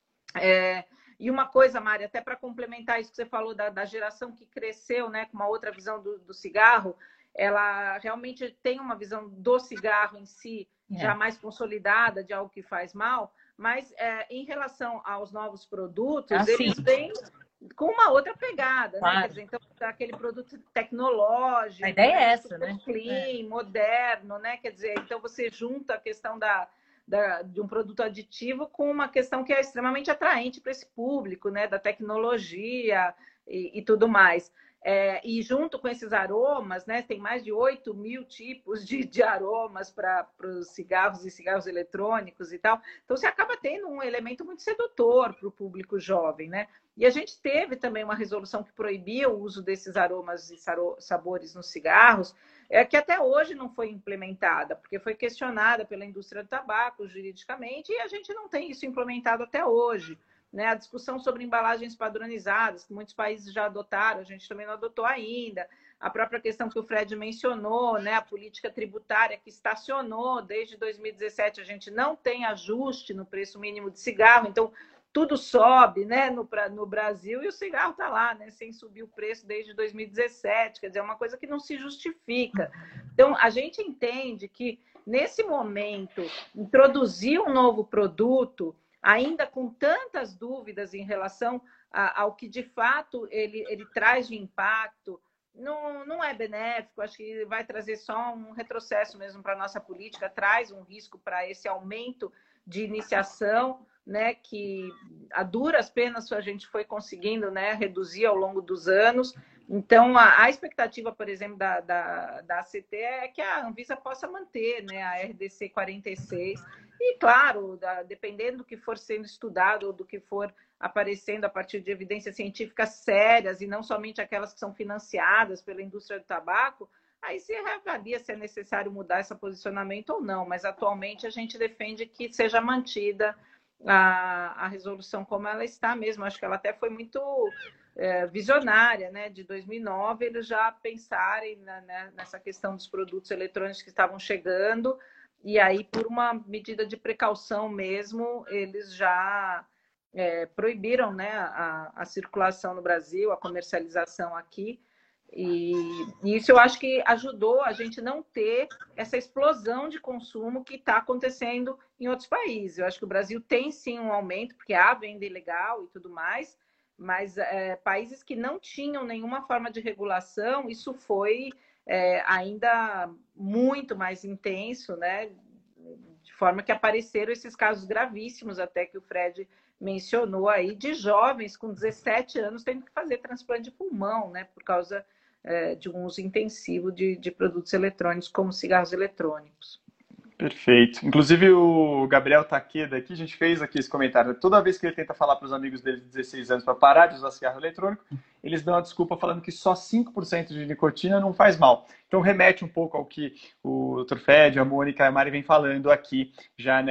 E uma coisa, Mari, até para complementar isso que você falou da geração que cresceu, né, com uma outra visão do cigarro, ela realmente tem uma visão do cigarro em si já mais consolidada, de algo que faz mal, mas em relação aos novos produtos, eles vêm com uma outra pegada, claro, né? Quer dizer, então, aquele produto tecnológico, a ideia é essa, né? Clean, moderno, né? Quer dizer, então você junta a questão de um produto aditivo com uma questão que é extremamente atraente para esse público, né? Da tecnologia e tudo mais. E junto com esses aromas, né? Tem mais de 8.000 tipos de aromas para os cigarros e cigarros eletrônicos e tal. Então, você acaba tendo um elemento muito sedutor para o público jovem, né? E a gente teve também uma resolução que proibia o uso desses aromas e sabores nos cigarros, que até hoje não foi implementada, porque foi questionada pela indústria do tabaco juridicamente, e a gente não tem isso implementado até hoje. Né? A discussão sobre embalagens padronizadas, que muitos países já adotaram, a gente também não adotou ainda. A própria questão que o Fred mencionou, né? A política tributária que estacionou desde 2017, a gente não tem ajuste no preço mínimo de cigarro, então tudo sobe, né, no Brasil, e o cigarro está lá, né, sem subir o preço desde 2017, quer dizer, é uma coisa que não se justifica. Então, a gente entende que, nesse momento, introduzir um novo produto, ainda com tantas dúvidas em relação ao que, de fato, ele traz de impacto, não é benéfico, acho que vai trazer só um retrocesso mesmo para a nossa política, traz um risco para esse aumento de iniciação, né, que a duras penas a gente foi conseguindo, né, reduzir ao longo dos anos. Então, a expectativa, por exemplo, da ACT é que a Anvisa possa manter, né, a RDC 46 e, claro, dependendo do que for sendo estudado ou do que for aparecendo a partir de evidências científicas sérias e não somente aquelas que são financiadas pela indústria do tabaco, aí se reavalia se é necessário mudar esse posicionamento ou não, mas atualmente a gente defende que seja mantida a resolução como ela está mesmo. Acho que ela até foi muito visionária, né? De 2009, eles já pensarem nessa questão dos produtos eletrônicos que estavam chegando, e aí, por uma medida de precaução mesmo, eles já proibiram, né, a circulação no Brasil, a comercialização aqui. E isso eu acho que ajudou a gente não ter essa explosão de consumo que está acontecendo em outros países. Eu acho que o Brasil tem sim um aumento, porque há venda ilegal e tudo mais, mas países que não tinham nenhuma forma de regulação, isso foi ainda muito mais intenso, né? De forma que apareceram esses casos gravíssimos, até que o Fred mencionou aí, de jovens com 17 anos tendo que fazer transplante de pulmão, né? Por causa de um uso intensivo de produtos eletrônicos, como cigarros eletrônicos. Perfeito. Inclusive o Gabriel Takeda aqui, a gente fez aqui esse comentário. Toda vez que ele tenta falar para os amigos dele de 16 anos para parar de usar cigarro eletrônico, eles dão a desculpa falando que só 5% de nicotina não faz mal. Então remete um pouco ao que o Dr. Fred, a Mônica e a Mari vem falando aqui já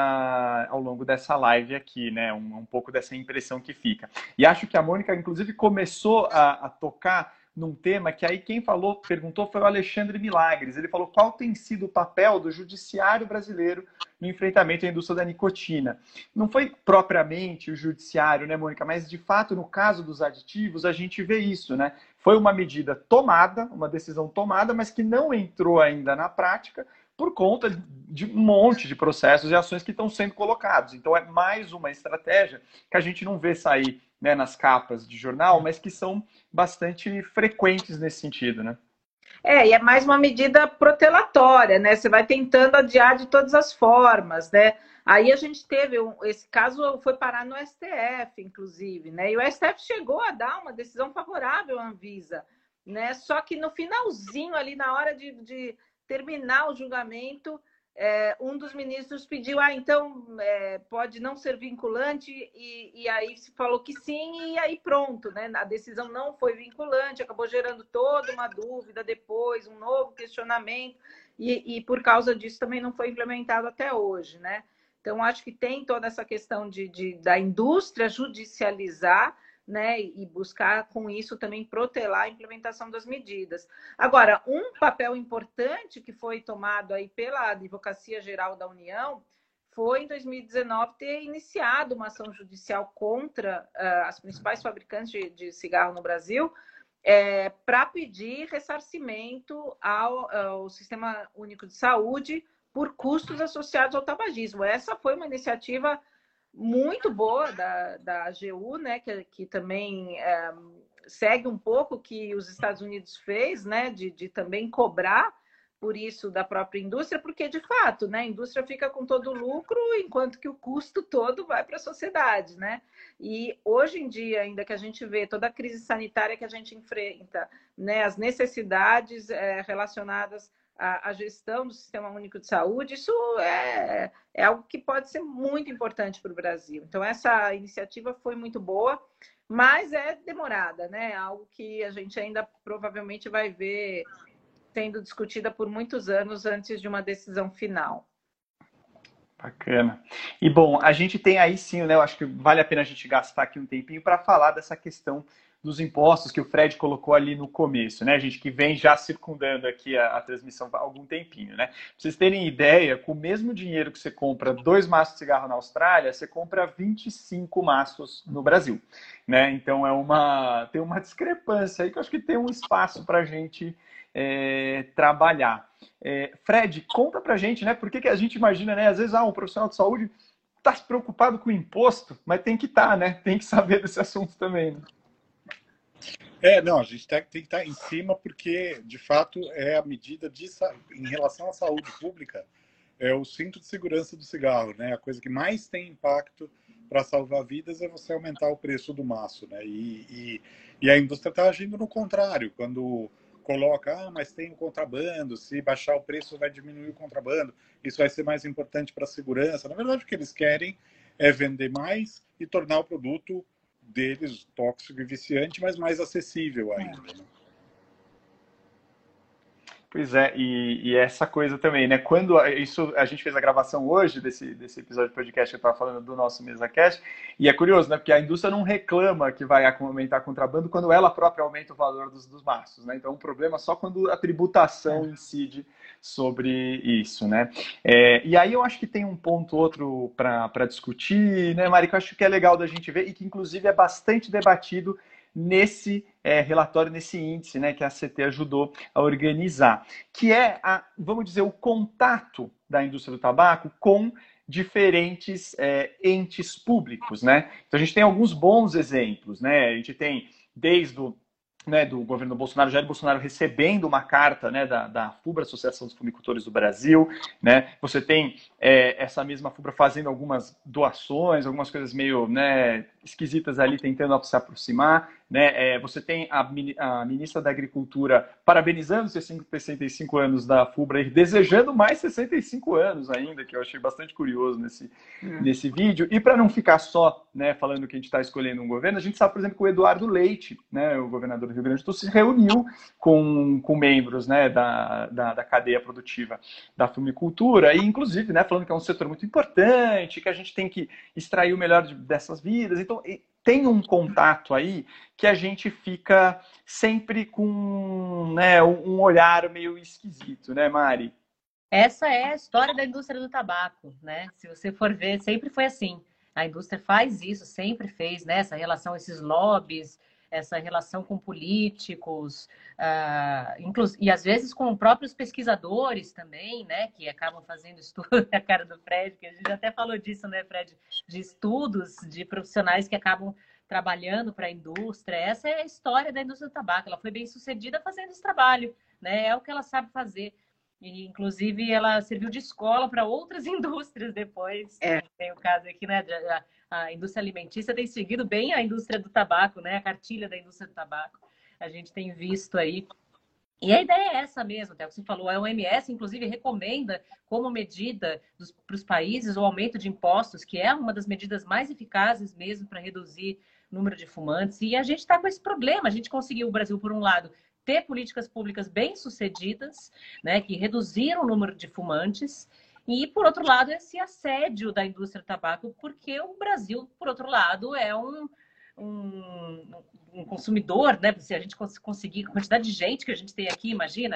ao longo dessa live aqui, né? Um pouco dessa impressão que fica. E acho que a Mônica, inclusive, começou a tocar num tema que aí quem perguntou foi o Alexandre Milagres. Ele falou qual tem sido o papel do judiciário brasileiro no enfrentamento à indústria da nicotina. Não foi propriamente o judiciário, né, Mônica? Mas, de fato, no caso dos aditivos, a gente vê isso, né? Foi uma medida tomada, uma decisão tomada, mas que não entrou ainda na prática por conta de um monte de processos e ações que estão sendo colocados. Então, é mais uma estratégia que a gente não vê sair, né, nas capas de jornal, mas que são bastante frequentes nesse sentido, né? E é mais uma medida protelatória, né? Você vai tentando adiar de todas as formas, né? Aí a gente teve, esse caso foi parar no STF, inclusive, né? E o STF chegou a dar uma decisão favorável à Anvisa, né? Só que no finalzinho, ali na hora de terminar o julgamento, um dos ministros pediu, então pode não ser vinculante, e aí se falou que sim, e aí pronto, né? A decisão não foi vinculante, acabou gerando toda uma dúvida depois, um novo questionamento, e por causa disso também não foi implementado até hoje, né? Então, acho que tem toda essa questão da indústria judicializar, né, e buscar com isso também protelar a implementação das medidas. Agora, um papel importante que foi tomado aí pela Advocacia Geral da União foi, em 2019, ter iniciado uma ação judicial contra as principais fabricantes de cigarro no Brasil, para pedir ressarcimento ao Sistema Único de Saúde por custos associados ao tabagismo. Essa foi uma iniciativa muito boa da AGU, né, que também segue um pouco o que os Estados Unidos fez, né, de também cobrar por isso da própria indústria, porque, de fato, né, a indústria fica com todo o lucro, enquanto que o custo todo vai para a sociedade, né? E hoje em dia, ainda que a gente vê toda a crise sanitária que a gente enfrenta, né, as necessidades relacionadas à gestão do Sistema Único de Saúde, isso é algo que pode ser muito importante para o Brasil. Então, essa iniciativa foi muito boa, mas é demorada, né? Algo que a gente ainda provavelmente vai ver sendo discutida por muitos anos antes de uma decisão final. Bacana. E, bom, a gente tem aí sim, né? Eu acho que vale a pena a gente gastar aqui um tempinho para falar dessa questão dos impostos que o Fred colocou ali no começo, né? A gente que vem já circundando aqui a transmissão há algum tempinho, né? Pra vocês terem ideia, com o mesmo dinheiro que você compra 2 maços de cigarro na Austrália, você compra 25 maços no Brasil, né? Então tem uma discrepância aí que eu acho que tem um espaço para a gente trabalhar. Fred, conta pra gente, né? Por que a gente imagina, né? Às vezes, um profissional de saúde está se preocupado com o imposto, mas tem que estar, né? Tem que saber desse assunto também, né? Não, a gente tem que estar em cima porque, de fato, é a medida em relação à saúde pública, é o cinto de segurança do cigarro, né? A coisa que mais tem impacto para salvar vidas é você aumentar o preço do maço, né? E a indústria está agindo no contrário, quando coloca, mas tem o contrabando, se baixar o preço vai diminuir o contrabando, isso vai ser mais importante para a segurança. Na verdade, o que eles querem é vender mais e tornar o produto deles tóxico e viciante, mas mais acessível ainda, né? Pois é, e essa coisa também, né? Quando a gente fez a gravação hoje desse episódio de podcast que eu estava falando do nosso MesaCast, e é curioso, né? Porque a indústria não reclama que vai aumentar contrabando quando ela própria aumenta o valor dos maços, né? Então, o problema é só quando a tributação incide sobre isso, né? E aí eu acho que tem um ponto outro para discutir, né, Mari, que eu acho que é legal da gente ver e que inclusive é bastante debatido nesse relatório, nesse índice, né, que a CT ajudou a organizar, que é, vamos dizer, o contato da indústria do tabaco com diferentes entes públicos, né? Então a gente tem alguns bons exemplos, né? A gente tem desde do governo Bolsonaro, Jair Bolsonaro recebendo uma carta, né, da FUBRA, Associação dos Fumicultores do Brasil, né? Você tem essa mesma FUBRA fazendo algumas doações, algumas coisas meio, né, esquisitas ali, tentando se aproximar, né? Você tem a ministra da Agricultura parabenizando os 65 anos da FUBRA e desejando mais 65 anos ainda, que eu achei bastante curioso nesse vídeo. E para não ficar só, né, falando que a gente está escolhendo um governo, a gente sabe, por exemplo, que o Eduardo Leite, né, o governador do Rio Grande do Sul, se reuniu com membros, né, da cadeia produtiva da fumicultura, e inclusive, né, falando que é um setor muito importante, que a gente tem que extrair o melhor dessas vidas. Então, tem um contato aí que a gente fica sempre com, né, um olhar meio esquisito, né, Mari? Essa é a história da indústria do tabaco, né? Se você for ver, sempre foi assim. A indústria faz isso, sempre fez, né? Essa relação, esses lobbies, essa relação com políticos, e às vezes com próprios pesquisadores também, né? Que acabam fazendo estudo, a cara do Fred, que a gente até falou disso, né, Fred? De estudos de profissionais que acabam trabalhando para a indústria. Essa é a história da indústria do tabaco. Ela foi bem sucedida fazendo esse trabalho, né? É o que ela sabe fazer. E, inclusive, ela serviu de escola para outras indústrias depois. Tem o caso aqui, né? A indústria alimentícia tem seguido bem a indústria do tabaco, né? A cartilha da indústria do tabaco. A gente tem visto aí. E a ideia é essa mesmo, até o que você falou. A OMS, inclusive, recomenda como medida para os países o aumento de impostos, que é uma das medidas mais eficazes mesmo para reduzir o número de fumantes. E a gente está com esse problema. A gente conseguiu, o Brasil, por um lado, ter políticas públicas bem-sucedidas, né, que reduziram o número de fumantes, e, por outro lado, esse assédio da indústria do tabaco, porque o Brasil, por outro lado, é um consumidor, né? Se a gente conseguir, a quantidade de gente que a gente tem aqui, imagina,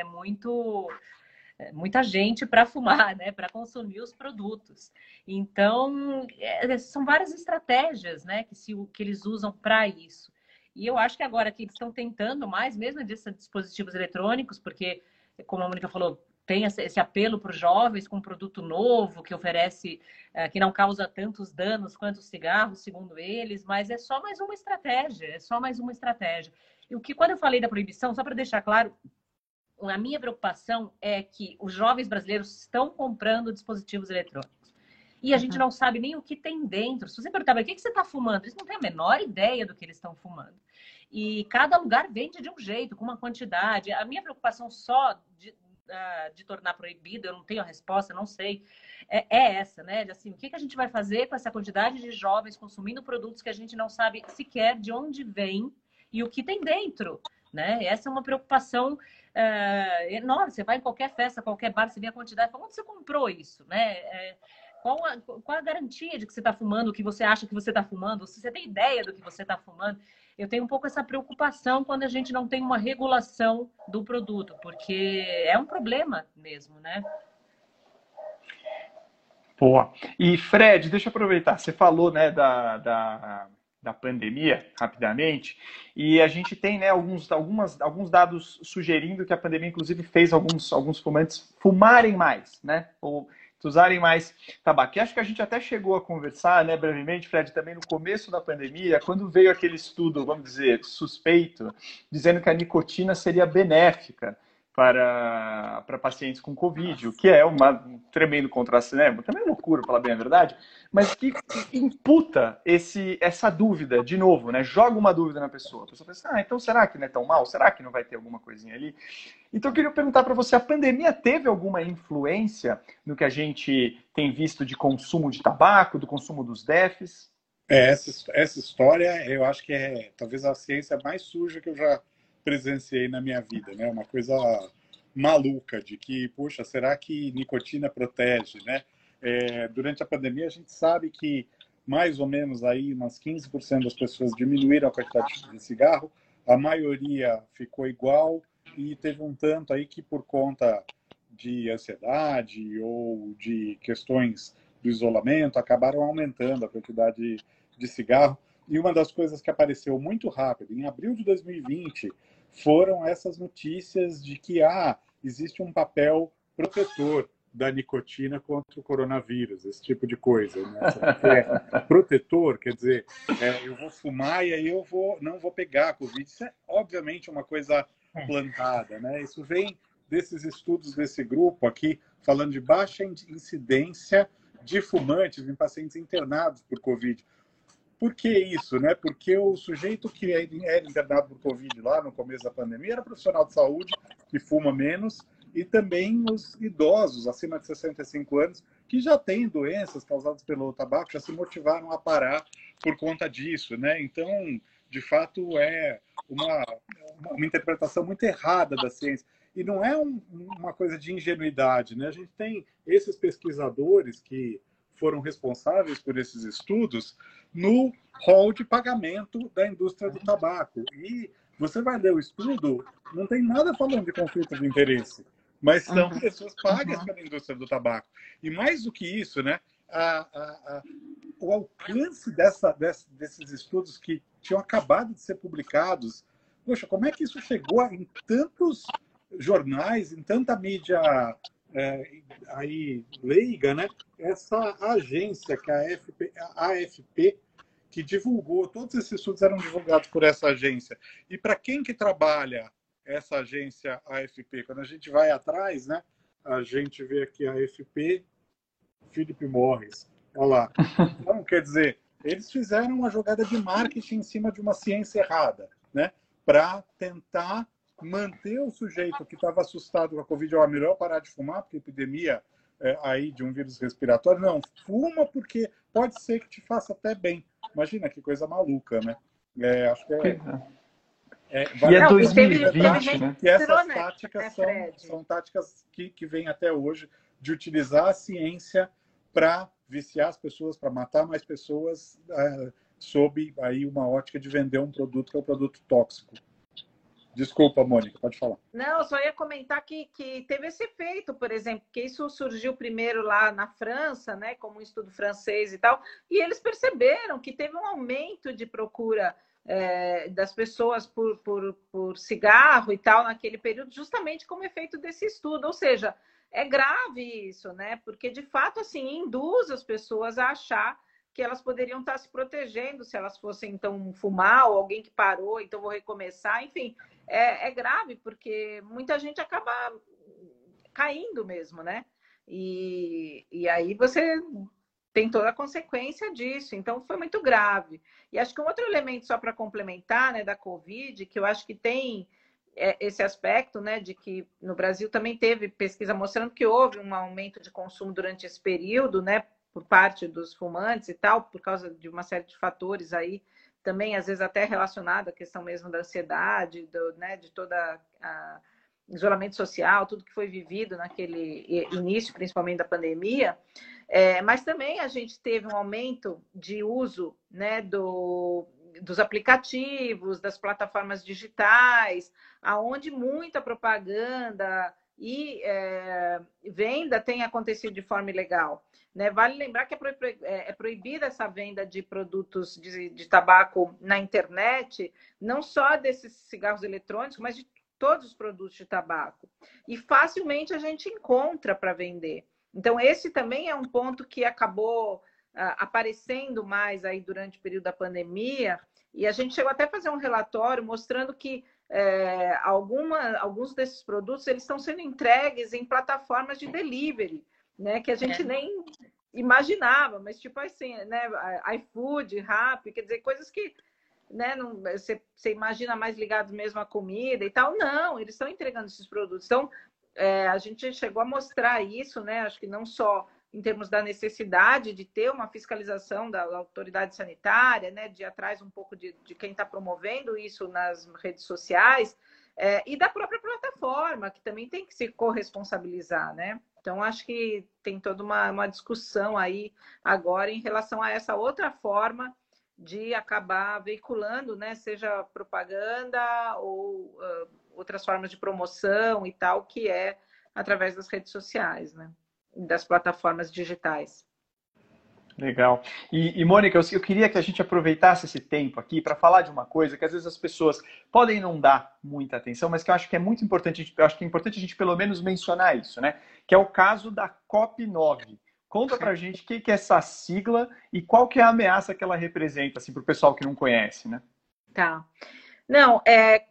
muita gente para fumar, né? Para consumir os produtos. Então, são várias estratégias, né? Que eles usam para isso. E eu acho que agora que eles estão tentando mais, mesmo desses dispositivos eletrônicos, porque, como a Mônica falou, tem esse apelo para os jovens com um produto novo que oferece, que não causa tantos danos quanto o cigarro, segundo eles, mas é só mais uma estratégia, E quando eu falei da proibição, só para deixar claro, a minha preocupação é que os jovens brasileiros estão comprando dispositivos eletrônicos. E a gente não sabe nem o que tem dentro. Se você perguntar, o que você está fumando? Eles não têm a menor ideia do que eles estão fumando. E cada lugar vende de um jeito, com uma quantidade. A minha preocupação só de tornar proibido, eu não tenho a resposta, não sei, é essa, né? Assim, o que a gente vai fazer com essa quantidade de jovens consumindo produtos que a gente não sabe sequer de onde vem e o que tem dentro, né? Essa é uma preocupação enorme. Você vai em qualquer festa, qualquer bar, você vê a quantidade, onde você comprou isso, né? Qual a garantia de que você está fumando, o que você acha que você está fumando, se você tem ideia do que você está fumando? Eu tenho um pouco essa preocupação quando a gente não tem uma regulação do produto, porque é um problema mesmo, né? Boa. E Fred, deixa eu aproveitar, você falou, né, da pandemia, rapidamente, e a gente tem, né, alguns dados sugerindo que a pandemia, inclusive, fez alguns fumantes fumarem mais, né, ou usarem mais tabaco. E acho que a gente até chegou a conversar, né, brevemente, Fred, também no começo da pandemia, quando veio aquele estudo, vamos dizer, suspeito, dizendo que a nicotina seria benéfica para pacientes com Covid, o que é um tremendo contraste, né? Também é loucura, para falar bem a verdade, mas que imputa essa dúvida, de novo, né? Joga uma dúvida na pessoa. A pessoa pensa, então será que não é tão mal? Será que não vai ter alguma coisinha ali? Então eu queria perguntar para você, a pandemia teve alguma influência no que a gente tem visto de consumo de tabaco, do consumo dos DEFs? Essa história, eu acho que é talvez a ciência mais suja que eu já presenciei na minha vida, né? Uma coisa maluca de que, poxa, será que nicotina protege, né? Durante a pandemia, a gente sabe que mais ou menos aí umas 15% das pessoas diminuíram a quantidade de cigarro, a maioria ficou igual e teve um tanto aí que por conta de ansiedade ou de questões do isolamento acabaram aumentando a quantidade de cigarro. E uma das coisas que apareceu muito rápido, em abril de 2020, foram essas notícias de que existe um papel protetor da nicotina contra o coronavírus, esse tipo de coisa. Né? Protetor, quer dizer, eu vou fumar e aí não vou pegar a Covid. Isso é, obviamente, uma coisa plantada. Né? Isso vem desses estudos desse grupo aqui, falando de baixa incidência de fumantes em pacientes internados por Covid. Por que isso? Né? Porque o sujeito que era internado por Covid lá no começo da pandemia era profissional de saúde, que fuma menos, e também os idosos acima de 65 anos, que já têm doenças causadas pelo tabaco, já se motivaram a parar por conta disso. Né? Então, de fato, é uma interpretação muito errada da ciência. E não é uma coisa de ingenuidade. Né? A gente tem esses pesquisadores que foram responsáveis por esses estudos no rol de pagamento da indústria do tabaco. E você vai ler o estudo, não tem nada falando de conflito de interesse, mas são pessoas pagas pela indústria do tabaco. E mais do que isso, né, o alcance desses estudos que tinham acabado de ser publicados, poxa, como é que isso chegou em tantos jornais, em tanta mídia aí leiga, né? Essa agência que a AFP, que divulgou, todos esses estudos eram divulgados por essa agência. E para quem que trabalha essa agência AFP? Quando a gente vai atrás, né? A gente vê aqui a AFP, Philip Morris. Olha lá. Então, quer dizer, eles fizeram uma jogada de marketing em cima de uma ciência errada, né? Para tentar manter o sujeito que estava assustado com a Covid, melhor parar de fumar, porque epidemia aí de um vírus respiratório. Não, fuma porque pode ser que te faça até bem. Imagina que coisa maluca, né? Acho que e é 2020, né? Que essas táticas são táticas que vêm até hoje de utilizar a ciência para viciar as pessoas, para matar mais pessoas, sob aí uma ótica de vender um produto que é um produto tóxico. Desculpa, Mônica, pode falar. Não, só ia comentar que teve esse efeito, por exemplo, que isso surgiu primeiro lá na França, né, como um estudo francês e tal, e eles perceberam que teve um aumento de procura das pessoas por cigarro e tal naquele período, justamente como efeito desse estudo. Ou seja, é grave isso, né? Porque de fato assim induz as pessoas a achar que elas poderiam estar se protegendo se elas fossem então fumar, ou alguém que parou, então vou recomeçar. Enfim, é grave porque muita gente acaba caindo mesmo, né? E aí você tem toda a consequência disso. Então, foi muito grave. E acho que um outro elemento, só para complementar, né, da Covid, que eu acho que tem esse aspecto, né, de que no Brasil também teve pesquisa mostrando que houve um aumento de consumo durante esse período, né, por parte dos fumantes e tal, por causa de uma série de fatores aí, também às vezes até relacionado à questão mesmo da ansiedade, né, de toda a isolamento social, tudo que foi vivido naquele início, principalmente da pandemia. Mas também a gente teve um aumento de uso, né, dos aplicativos, das plataformas digitais, aonde muita propaganda e venda tem acontecido de forma ilegal. Né? Vale lembrar que é proibida essa venda de produtos de tabaco na internet, não só desses cigarros eletrônicos, mas de todos os produtos de tabaco. E facilmente a gente encontra para vender. Então, esse também é um ponto que acabou aparecendo mais aí durante o período da pandemia, e a gente chegou até a fazer um relatório mostrando que alguns desses produtos eles estão sendo entregues em plataformas de delivery, né, que a gente nem imaginava, mas tipo assim, né, iFood, Rappi, quer dizer, coisas que, né, você imagina mais ligados mesmo à comida e tal. Não, eles estão entregando esses produtos. Então, a gente chegou a mostrar isso, né? Acho que não só em termos da necessidade de ter uma fiscalização da autoridade sanitária, né? De ir atrás um pouco de quem está promovendo isso nas redes sociais, e da própria plataforma, que também tem que se corresponsabilizar, né? Então, acho que tem toda uma discussão aí agora em relação a essa outra forma de acabar veiculando, né, seja propaganda ou outras formas de promoção e tal, que é através das redes sociais, né? Das plataformas digitais. Legal. E Mônica, eu queria que a gente aproveitasse esse tempo aqui para falar de uma coisa que às vezes as pessoas podem não dar muita atenção, mas que eu acho que é muito importante, eu acho que é importante a gente pelo menos mencionar isso, né? Que é o caso da COP9. Conta pra gente o que é essa sigla e qual que é a ameaça que ela representa, assim, para o pessoal que não conhece, né? Tá. Não,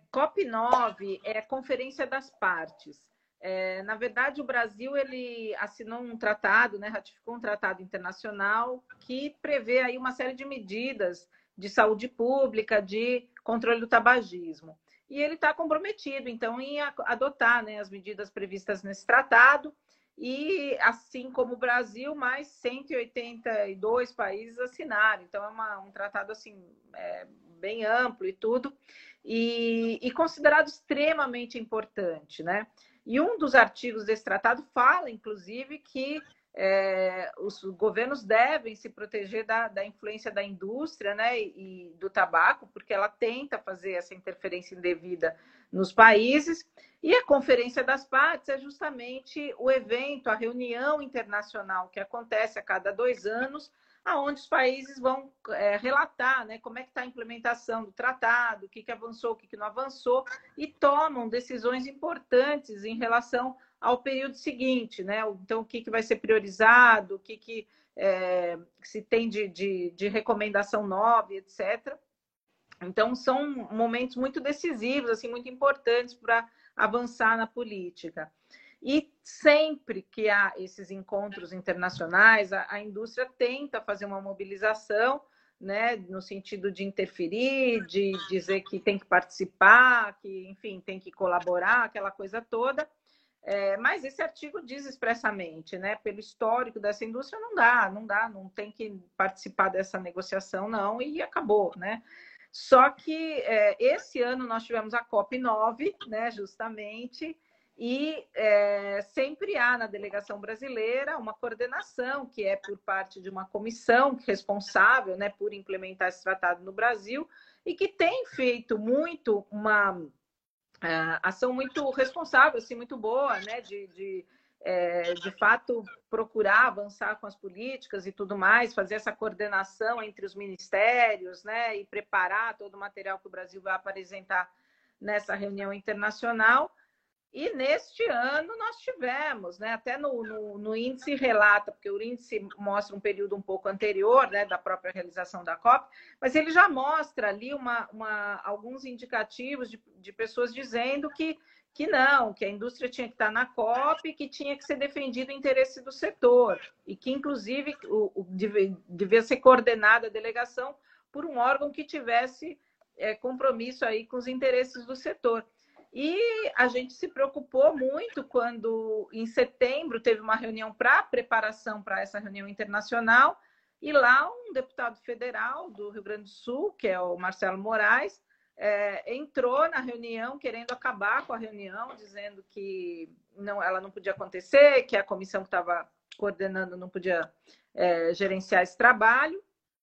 COP9 é a Conferência das Partes. Na verdade, o Brasil ele assinou um tratado, né, ratificou um tratado internacional que prevê aí uma série de medidas de saúde pública, de controle do tabagismo. E ele está comprometido, então, em adotar, né, as medidas previstas nesse tratado. E, assim como o Brasil, mais 182 países assinaram. Então, é um tratado assim, bem amplo e tudo, e considerado extremamente importante, né? E um dos artigos desse tratado fala, inclusive, que os governos devem se proteger da influência da indústria, né, e do tabaco, porque ela tenta fazer essa interferência indevida nos países. E a Conferência das Partes é justamente o evento, a reunião internacional que acontece a cada 2 anos, onde os países vão relatar, né, como é que está a implementação do tratado, o que avançou, o que não avançou, e tomam decisões importantes em relação ao período seguinte, né? Então, o que vai ser priorizado, o que se tem de recomendação nova, etc. Então, são momentos muito decisivos, assim, muito importantes para avançar na política. E sempre que há esses encontros internacionais, a indústria tenta fazer uma mobilização, né, no sentido de interferir, de dizer que tem que participar, que, enfim, tem que colaborar, aquela coisa toda. Mas esse artigo diz expressamente, né, pelo histórico dessa indústria, não tem que participar dessa negociação, não, e acabou, né? Só que esse ano nós tivemos a COP9, né, justamente, e sempre há na delegação brasileira uma coordenação que é por parte de uma comissão responsável, né, por implementar esse tratado no Brasil e que tem feito muito uma ação muito responsável, assim, muito boa, né, de fato procurar avançar com as políticas e tudo mais, fazer essa coordenação entre os ministérios, né, e preparar todo o material que o Brasil vai apresentar nessa reunião internacional. E neste ano nós tivemos, né, até no índice relata, porque o índice mostra um período um pouco anterior, né, da própria realização da COP, mas ele já mostra ali alguns indicativos de pessoas dizendo que não, que a indústria tinha que estar na COP, que tinha que ser defendido o interesse do setor, e que, inclusive, devia ser coordenada a delegação por um órgão que tivesse compromisso aí com os interesses do setor. E a gente se preocupou muito quando, em setembro, teve uma reunião para preparação para essa reunião internacional, e lá um deputado federal do Rio Grande do Sul, que é o Marcelo Moraes, entrou na reunião querendo acabar com a reunião, dizendo que ela não podia acontecer, que a comissão que estava coordenando não podia gerenciar esse trabalho.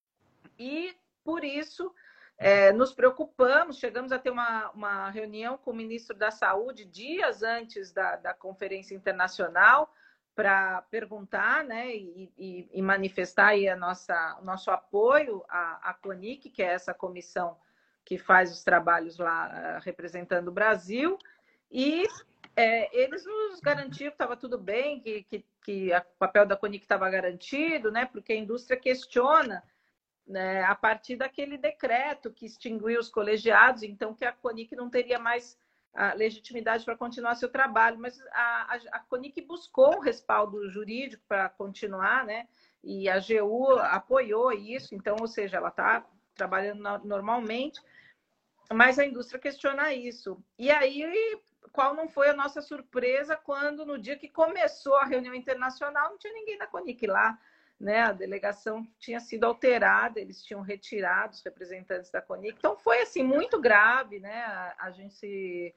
E, por isso, nos preocupamos, chegamos a ter uma reunião com o ministro da Saúde dias antes da Conferência Internacional para perguntar, né, e manifestar aí o nosso apoio à CONIC, que é essa comissão que faz os trabalhos lá representando o Brasil, e eles nos garantiram que estava tudo bem, que o papel da CONIC estava garantido, né, porque a indústria questiona, né, a partir daquele decreto que extinguiu os colegiados, então que a CONIC não teria mais a legitimidade para continuar seu trabalho, mas a CONIC buscou um respaldo jurídico para continuar, né, e a AGU apoiou isso, então, ou seja, ela está trabalhando normalmente, mas a indústria questiona isso. E aí, qual não foi a nossa surpresa quando, no dia que começou a reunião internacional, não tinha ninguém da CONIC lá, né? A delegação tinha sido alterada, eles tinham retirado os representantes da CONIC. Então, foi assim, muito grave, né? A gente se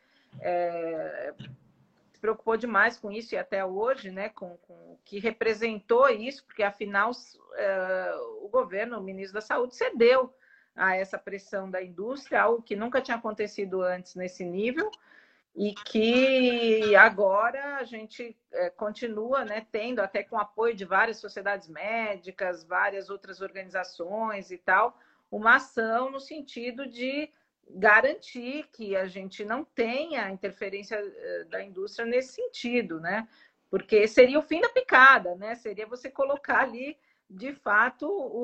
preocupou demais com isso, e até hoje, né? Com o que representou isso, porque, afinal, o governo, o ministro da Saúde, cedeu a essa pressão da indústria, algo que nunca tinha acontecido antes nesse nível. e que agora a gente continua, né, tendo, até com apoio de várias sociedades médicas, várias outras organizações e tal, uma ação no sentido de garantir que a gente não tenha interferência da indústria nesse sentido, né? Porque seria o fim da picada, né? Seria você colocar ali, de fato,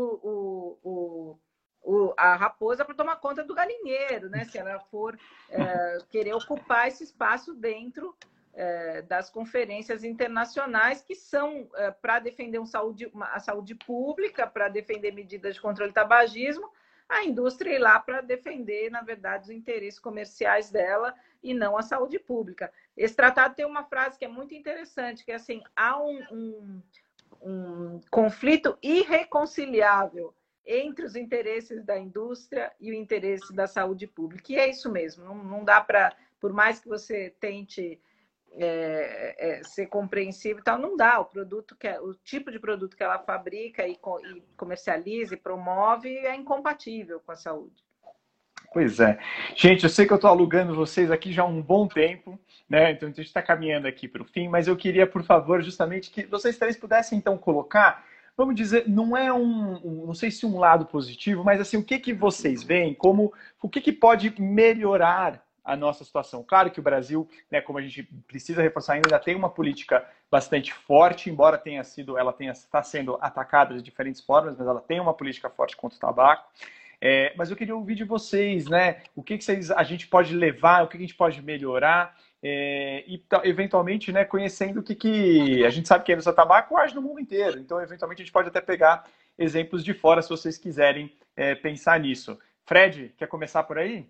a raposa para tomar conta do galinheiro, né? Se ela for querer ocupar esse espaço dentro das conferências internacionais que são para defender a saúde pública, para defender medidas de controle do tabagismo, a indústria ir lá para defender, na verdade, os interesses comerciais dela e não a saúde pública. Esse tratado tem uma frase que é muito interessante, que é assim, há um conflito irreconciliável entre os interesses da indústria e o interesse da saúde pública. E é isso mesmo, não dá para, por mais que você tente ser compreensível e tal, não dá. O tipo de produto que ela fabrica e comercializa e promove é incompatível com a saúde. Pois é. Gente, eu sei que eu estou alugando vocês aqui já há um bom tempo, né? Então a gente está caminhando aqui para o fim, mas eu queria, por favor, justamente que vocês três pudessem então colocar, vamos dizer, não é não sei se um lado positivo, mas assim, o que vocês veem como, o que pode melhorar a nossa situação? Claro que o Brasil, né, como a gente precisa reforçar, ainda tem uma política bastante forte, embora ela está sendo atacada de diferentes formas, mas ela tem uma política forte contra o tabaco. Mas eu queria ouvir de vocês, né? O que a gente pode levar, o que a gente pode melhorar e eventualmente, né, conhecendo o que a gente sabe que a indústria do tabaco age no mundo inteiro. Então, eventualmente, a gente pode até pegar exemplos de fora, se vocês quiserem pensar nisso. Fred, quer começar por aí?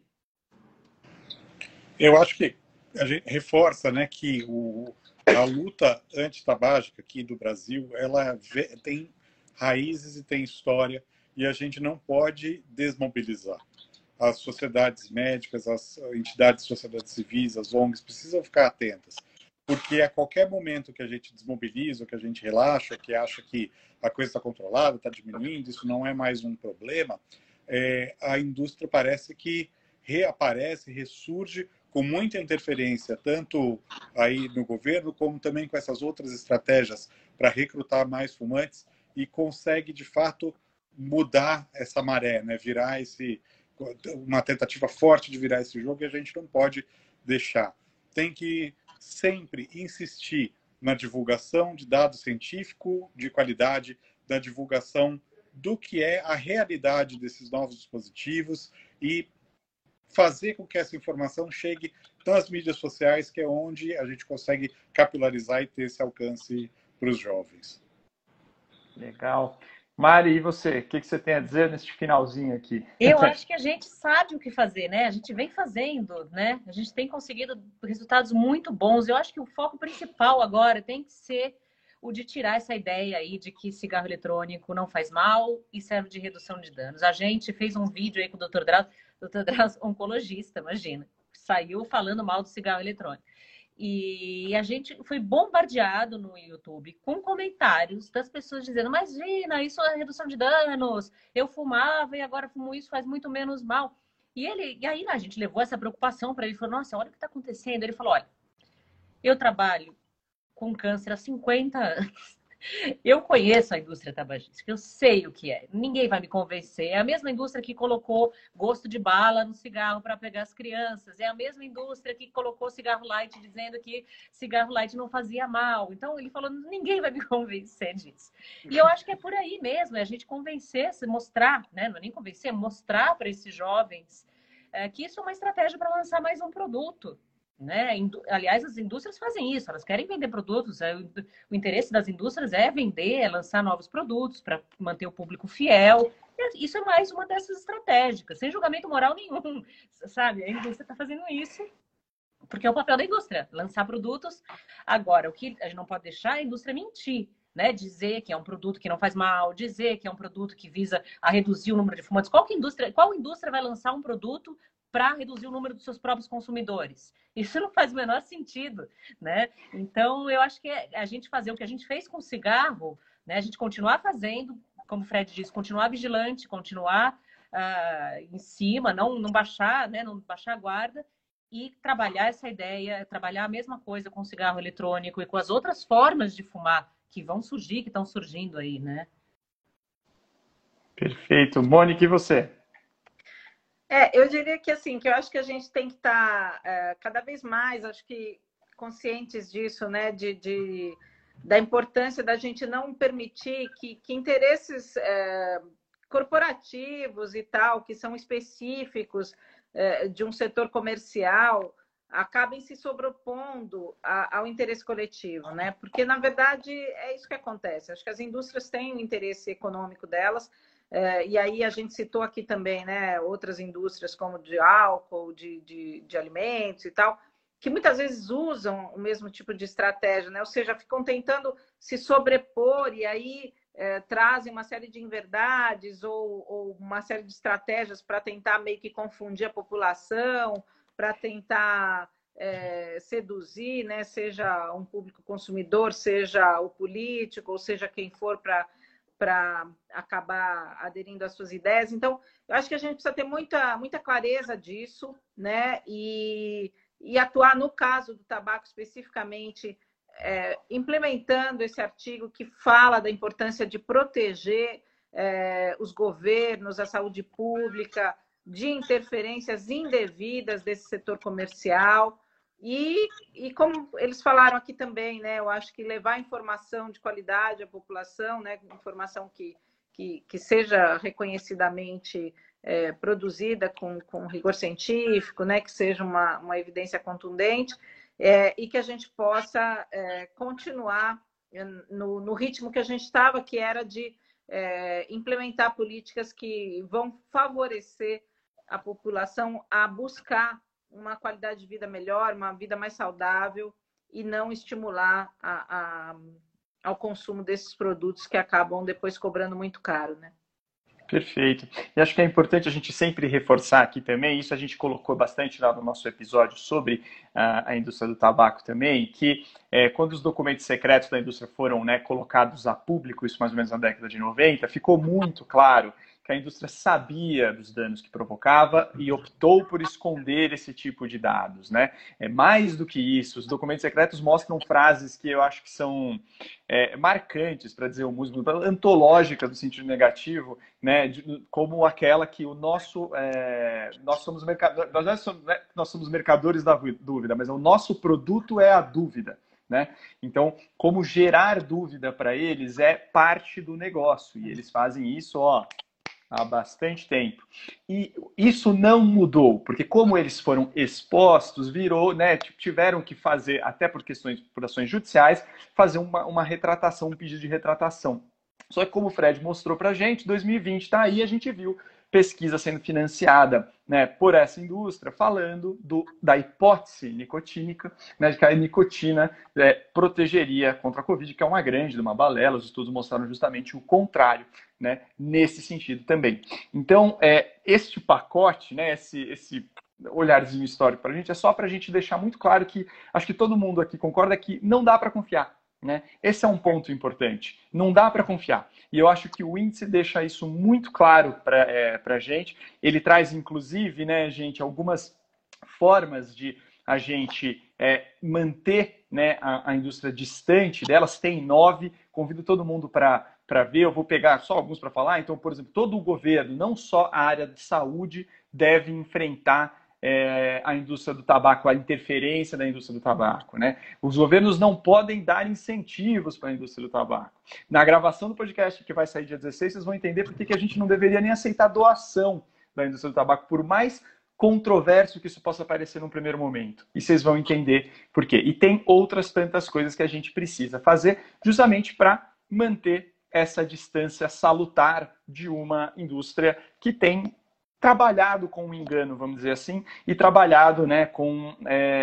Eu acho que a gente reforça, né, que a luta antitabágica aqui do Brasil, ela tem raízes e tem história, e a gente não pode desmobilizar. As sociedades médicas, as entidades de sociedades civis, as ONGs precisam ficar atentas, porque a qualquer momento que a gente desmobiliza, que a gente relaxa, que acha que a coisa está controlada, está diminuindo, isso não é mais um problema, a indústria parece que reaparece, ressurge com muita interferência, tanto aí no governo, como também com essas outras estratégias para recrutar mais fumantes, e consegue, de fato, mudar essa maré, né? Virar uma tentativa forte de virar esse jogo, e a gente não pode deixar. Tem que sempre insistir na divulgação de dado científico de qualidade, da divulgação do que é a realidade desses novos dispositivos e fazer com que essa informação chegue nas mídias sociais, que é onde a gente consegue capilarizar e ter esse alcance para os jovens. Legal. Mari, e você? O que você tem a dizer nesse finalzinho aqui? Eu acho que a gente sabe o que fazer, né? A gente vem fazendo, né? A gente tem conseguido resultados muito bons. Eu acho que o foco principal agora tem que ser o de tirar essa ideia aí de que cigarro eletrônico não faz mal e serve de redução de danos. A gente fez um vídeo aí com o Dr. Drauzio, oncologista, imagina, saiu falando mal do cigarro eletrônico. E a gente foi bombardeado no YouTube com comentários das pessoas dizendo: imagina, isso é redução de danos, eu fumava e agora fumo isso, faz muito menos mal. E aí a gente levou essa preocupação para ele, falou: nossa, olha o que está acontecendo. Ele falou: olha, eu trabalho com câncer há 50 anos. Eu conheço a indústria tabagística, eu sei o que é. Ninguém vai me convencer. É a mesma indústria que colocou gosto de bala no cigarro para pegar as crianças. É a mesma indústria que colocou cigarro light dizendo que cigarro light não fazia mal. Então, ele falou, ninguém vai me convencer disso. E eu acho que é por aí mesmo, é a gente convencer, se mostrar, né? Não é nem convencer, é mostrar para esses jovens que isso é uma estratégia para lançar mais um produto. Né? Aliás, as indústrias fazem isso, elas querem vender produtos, o interesse das indústrias é vender, é lançar novos produtos para manter o público fiel. Isso é mais uma dessas estratégicas, sem julgamento moral nenhum, sabe? A indústria está fazendo isso porque é o papel da indústria, lançar produtos. Agora, o que a gente não pode deixar é a indústria mentir, né? Dizer que é um produto que não faz mal, dizer que é um produto que visa a reduzir o número de fumantes. Qual indústria vai lançar um produto para reduzir o número dos seus próprios consumidores? Isso não faz o menor sentido, né? Então, eu acho que a gente fazer o que a gente fez com o cigarro, né? A gente continuar fazendo, como o Fred disse, continuar vigilante, continuar em cima, não baixar, né? Não baixar a guarda e trabalhar essa ideia, trabalhar a mesma coisa com o cigarro eletrônico e com as outras formas de fumar que vão surgir, que estão surgindo aí, né? Perfeito. Mônica, e você? Eu diria que assim, que eu acho que a gente tem que estar cada vez mais, acho que conscientes disso, né? Da importância da gente não permitir que interesses corporativos e tal, que são específicos de um setor comercial, acabem se sobrepondo ao interesse coletivo, né? Porque, na verdade, é isso que acontece. Acho que as indústrias têm o interesse econômico delas, e aí a gente citou aqui também, né, outras indústrias como de álcool, de alimentos e tal, que muitas vezes usam o mesmo tipo de estratégia, né? Ou seja, ficam tentando se sobrepor e aí trazem uma série de inverdades ou uma série de estratégias para tentar meio que confundir a população, para tentar seduzir, né? Seja um público consumidor, seja o político, ou seja quem for para acabar aderindo às suas ideias. Então, eu acho que a gente precisa ter muita clareza disso, né? E atuar no caso do tabaco especificamente, implementando esse artigo que fala da importância de proteger os governos, a saúde pública, de interferências indevidas desse setor comercial. E como eles falaram aqui também, né, eu acho que levar informação de qualidade à população, né, informação que seja reconhecidamente produzida com rigor científico, né, que seja uma evidência contundente, e que a gente possa continuar no ritmo que a gente estava, que era de implementar políticas que vão favorecer a população a buscar uma qualidade de vida melhor, uma vida mais saudável e não estimular ao consumo desses produtos que acabam depois cobrando muito caro, né? Perfeito. E acho que é importante a gente sempre reforçar aqui também, isso a gente colocou bastante lá no nosso episódio sobre a indústria do tabaco também, que quando os documentos secretos da indústria foram, né, colocados a público, isso mais ou menos na década de 90, ficou muito claro que a indústria sabia dos danos que provocava e optou por esconder esse tipo de dados, né? Mais do que isso, os documentos secretos mostram frases que eu acho que são marcantes, para dizer o músico, antológicas no sentido negativo, né? Como aquela que nós somos mercadores da dúvida, mas o nosso produto é a dúvida. Né? Então, como gerar dúvida para eles é parte do negócio, e eles fazem isso, há bastante tempo. E isso não mudou, porque como eles foram expostos, virou, né, tiveram que fazer, até por ações judiciais, fazer uma retratação, um pedido de retratação. Só que como o Fred mostrou pra gente, 2020 está aí, a gente viu pesquisa sendo financiada, né, por essa indústria, falando da hipótese nicotínica, né, de que a nicotina protegeria contra a Covid, que é uma grande, uma balela. Os estudos mostraram justamente o contrário, né, nesse sentido também. Então, este pacote, né, esse olharzinho histórico para a gente, é só para a gente deixar muito claro que, acho que todo mundo aqui concorda que não dá para confiar. Né? Esse é um ponto importante. Não dá para confiar. E eu acho que o índice deixa isso muito claro para a gente. Ele traz, inclusive, né, gente, algumas formas de a gente manter, né, a indústria distante delas. Tem 9. Convido todo mundo para ver. Eu vou pegar só alguns para falar. Então, por exemplo, todo o governo, não só a área de saúde, deve enfrentar a indústria do tabaco, a interferência da indústria do tabaco, né? Os governos não podem dar incentivos para a indústria do tabaco. Na gravação do podcast que vai sair dia 16, vocês vão entender por que a gente não deveria nem aceitar doação da indústria do tabaco, por mais controverso que isso possa parecer num primeiro momento. E vocês vão entender por quê. E tem outras tantas coisas que a gente precisa fazer justamente para manter essa distância salutar de uma indústria que tem trabalhado com um engano, vamos dizer assim, e trabalhado, né, com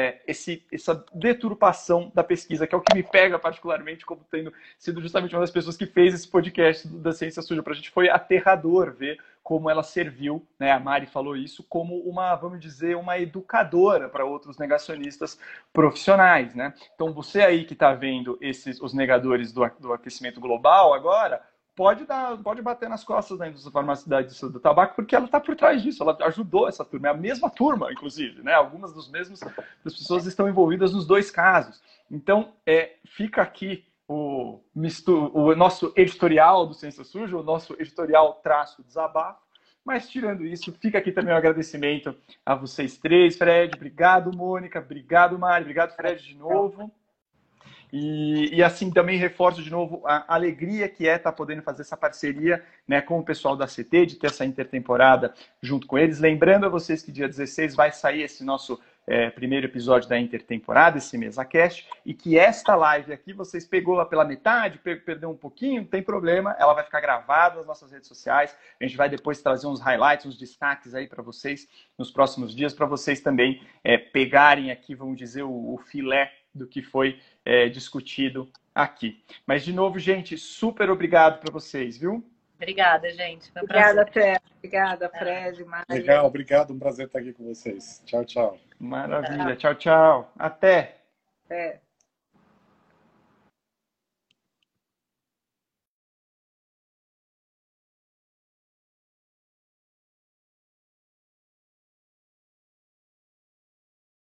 essa deturpação da pesquisa, que é o que me pega particularmente como tendo sido justamente uma das pessoas que fez esse podcast da Ciência Suja para a gente. Foi aterrador ver como ela serviu, né, a Mari falou isso, como vamos dizer, uma educadora para outros negacionistas profissionais, né? Então, você aí que está vendo os negadores do aquecimento global agora, pode bater nas costas da indústria farmacêutica do tabaco, porque ela está por trás disso, ela ajudou essa turma, é a mesma turma, inclusive, né? Algumas das pessoas estão envolvidas nos dois casos. Então, fica aqui o nosso editorial do Ciência Suja, o nosso editorial traço desabafo, mas tirando isso, fica aqui também um agradecimento a vocês três, Fred, obrigado, Mônica, obrigado, Mari, obrigado, Fred, de novo. E assim, também reforço de novo a alegria que estar podendo fazer essa parceria, né, com o pessoal da CT, de ter essa intertemporada junto com eles. Lembrando a vocês que dia 16 vai sair esse nosso primeiro episódio da intertemporada, esse MesaCast, e que esta live aqui, vocês pegou lá pela metade, perdeu um pouquinho, não tem problema, ela vai ficar gravada nas nossas redes sociais, a gente vai depois trazer uns highlights, uns destaques aí para vocês nos próximos dias, para vocês também pegarem aqui, vamos dizer, o filé do que foi discutido aqui. Mas, de novo, gente, super obrigado para vocês, viu? Obrigada, gente. Foi um Obrigada, prazer. Fred. Obrigada, Fred. Maria. Legal, obrigado. Um prazer estar aqui com vocês. Tchau, tchau. Maravilha. Tchau, tchau. Até. É.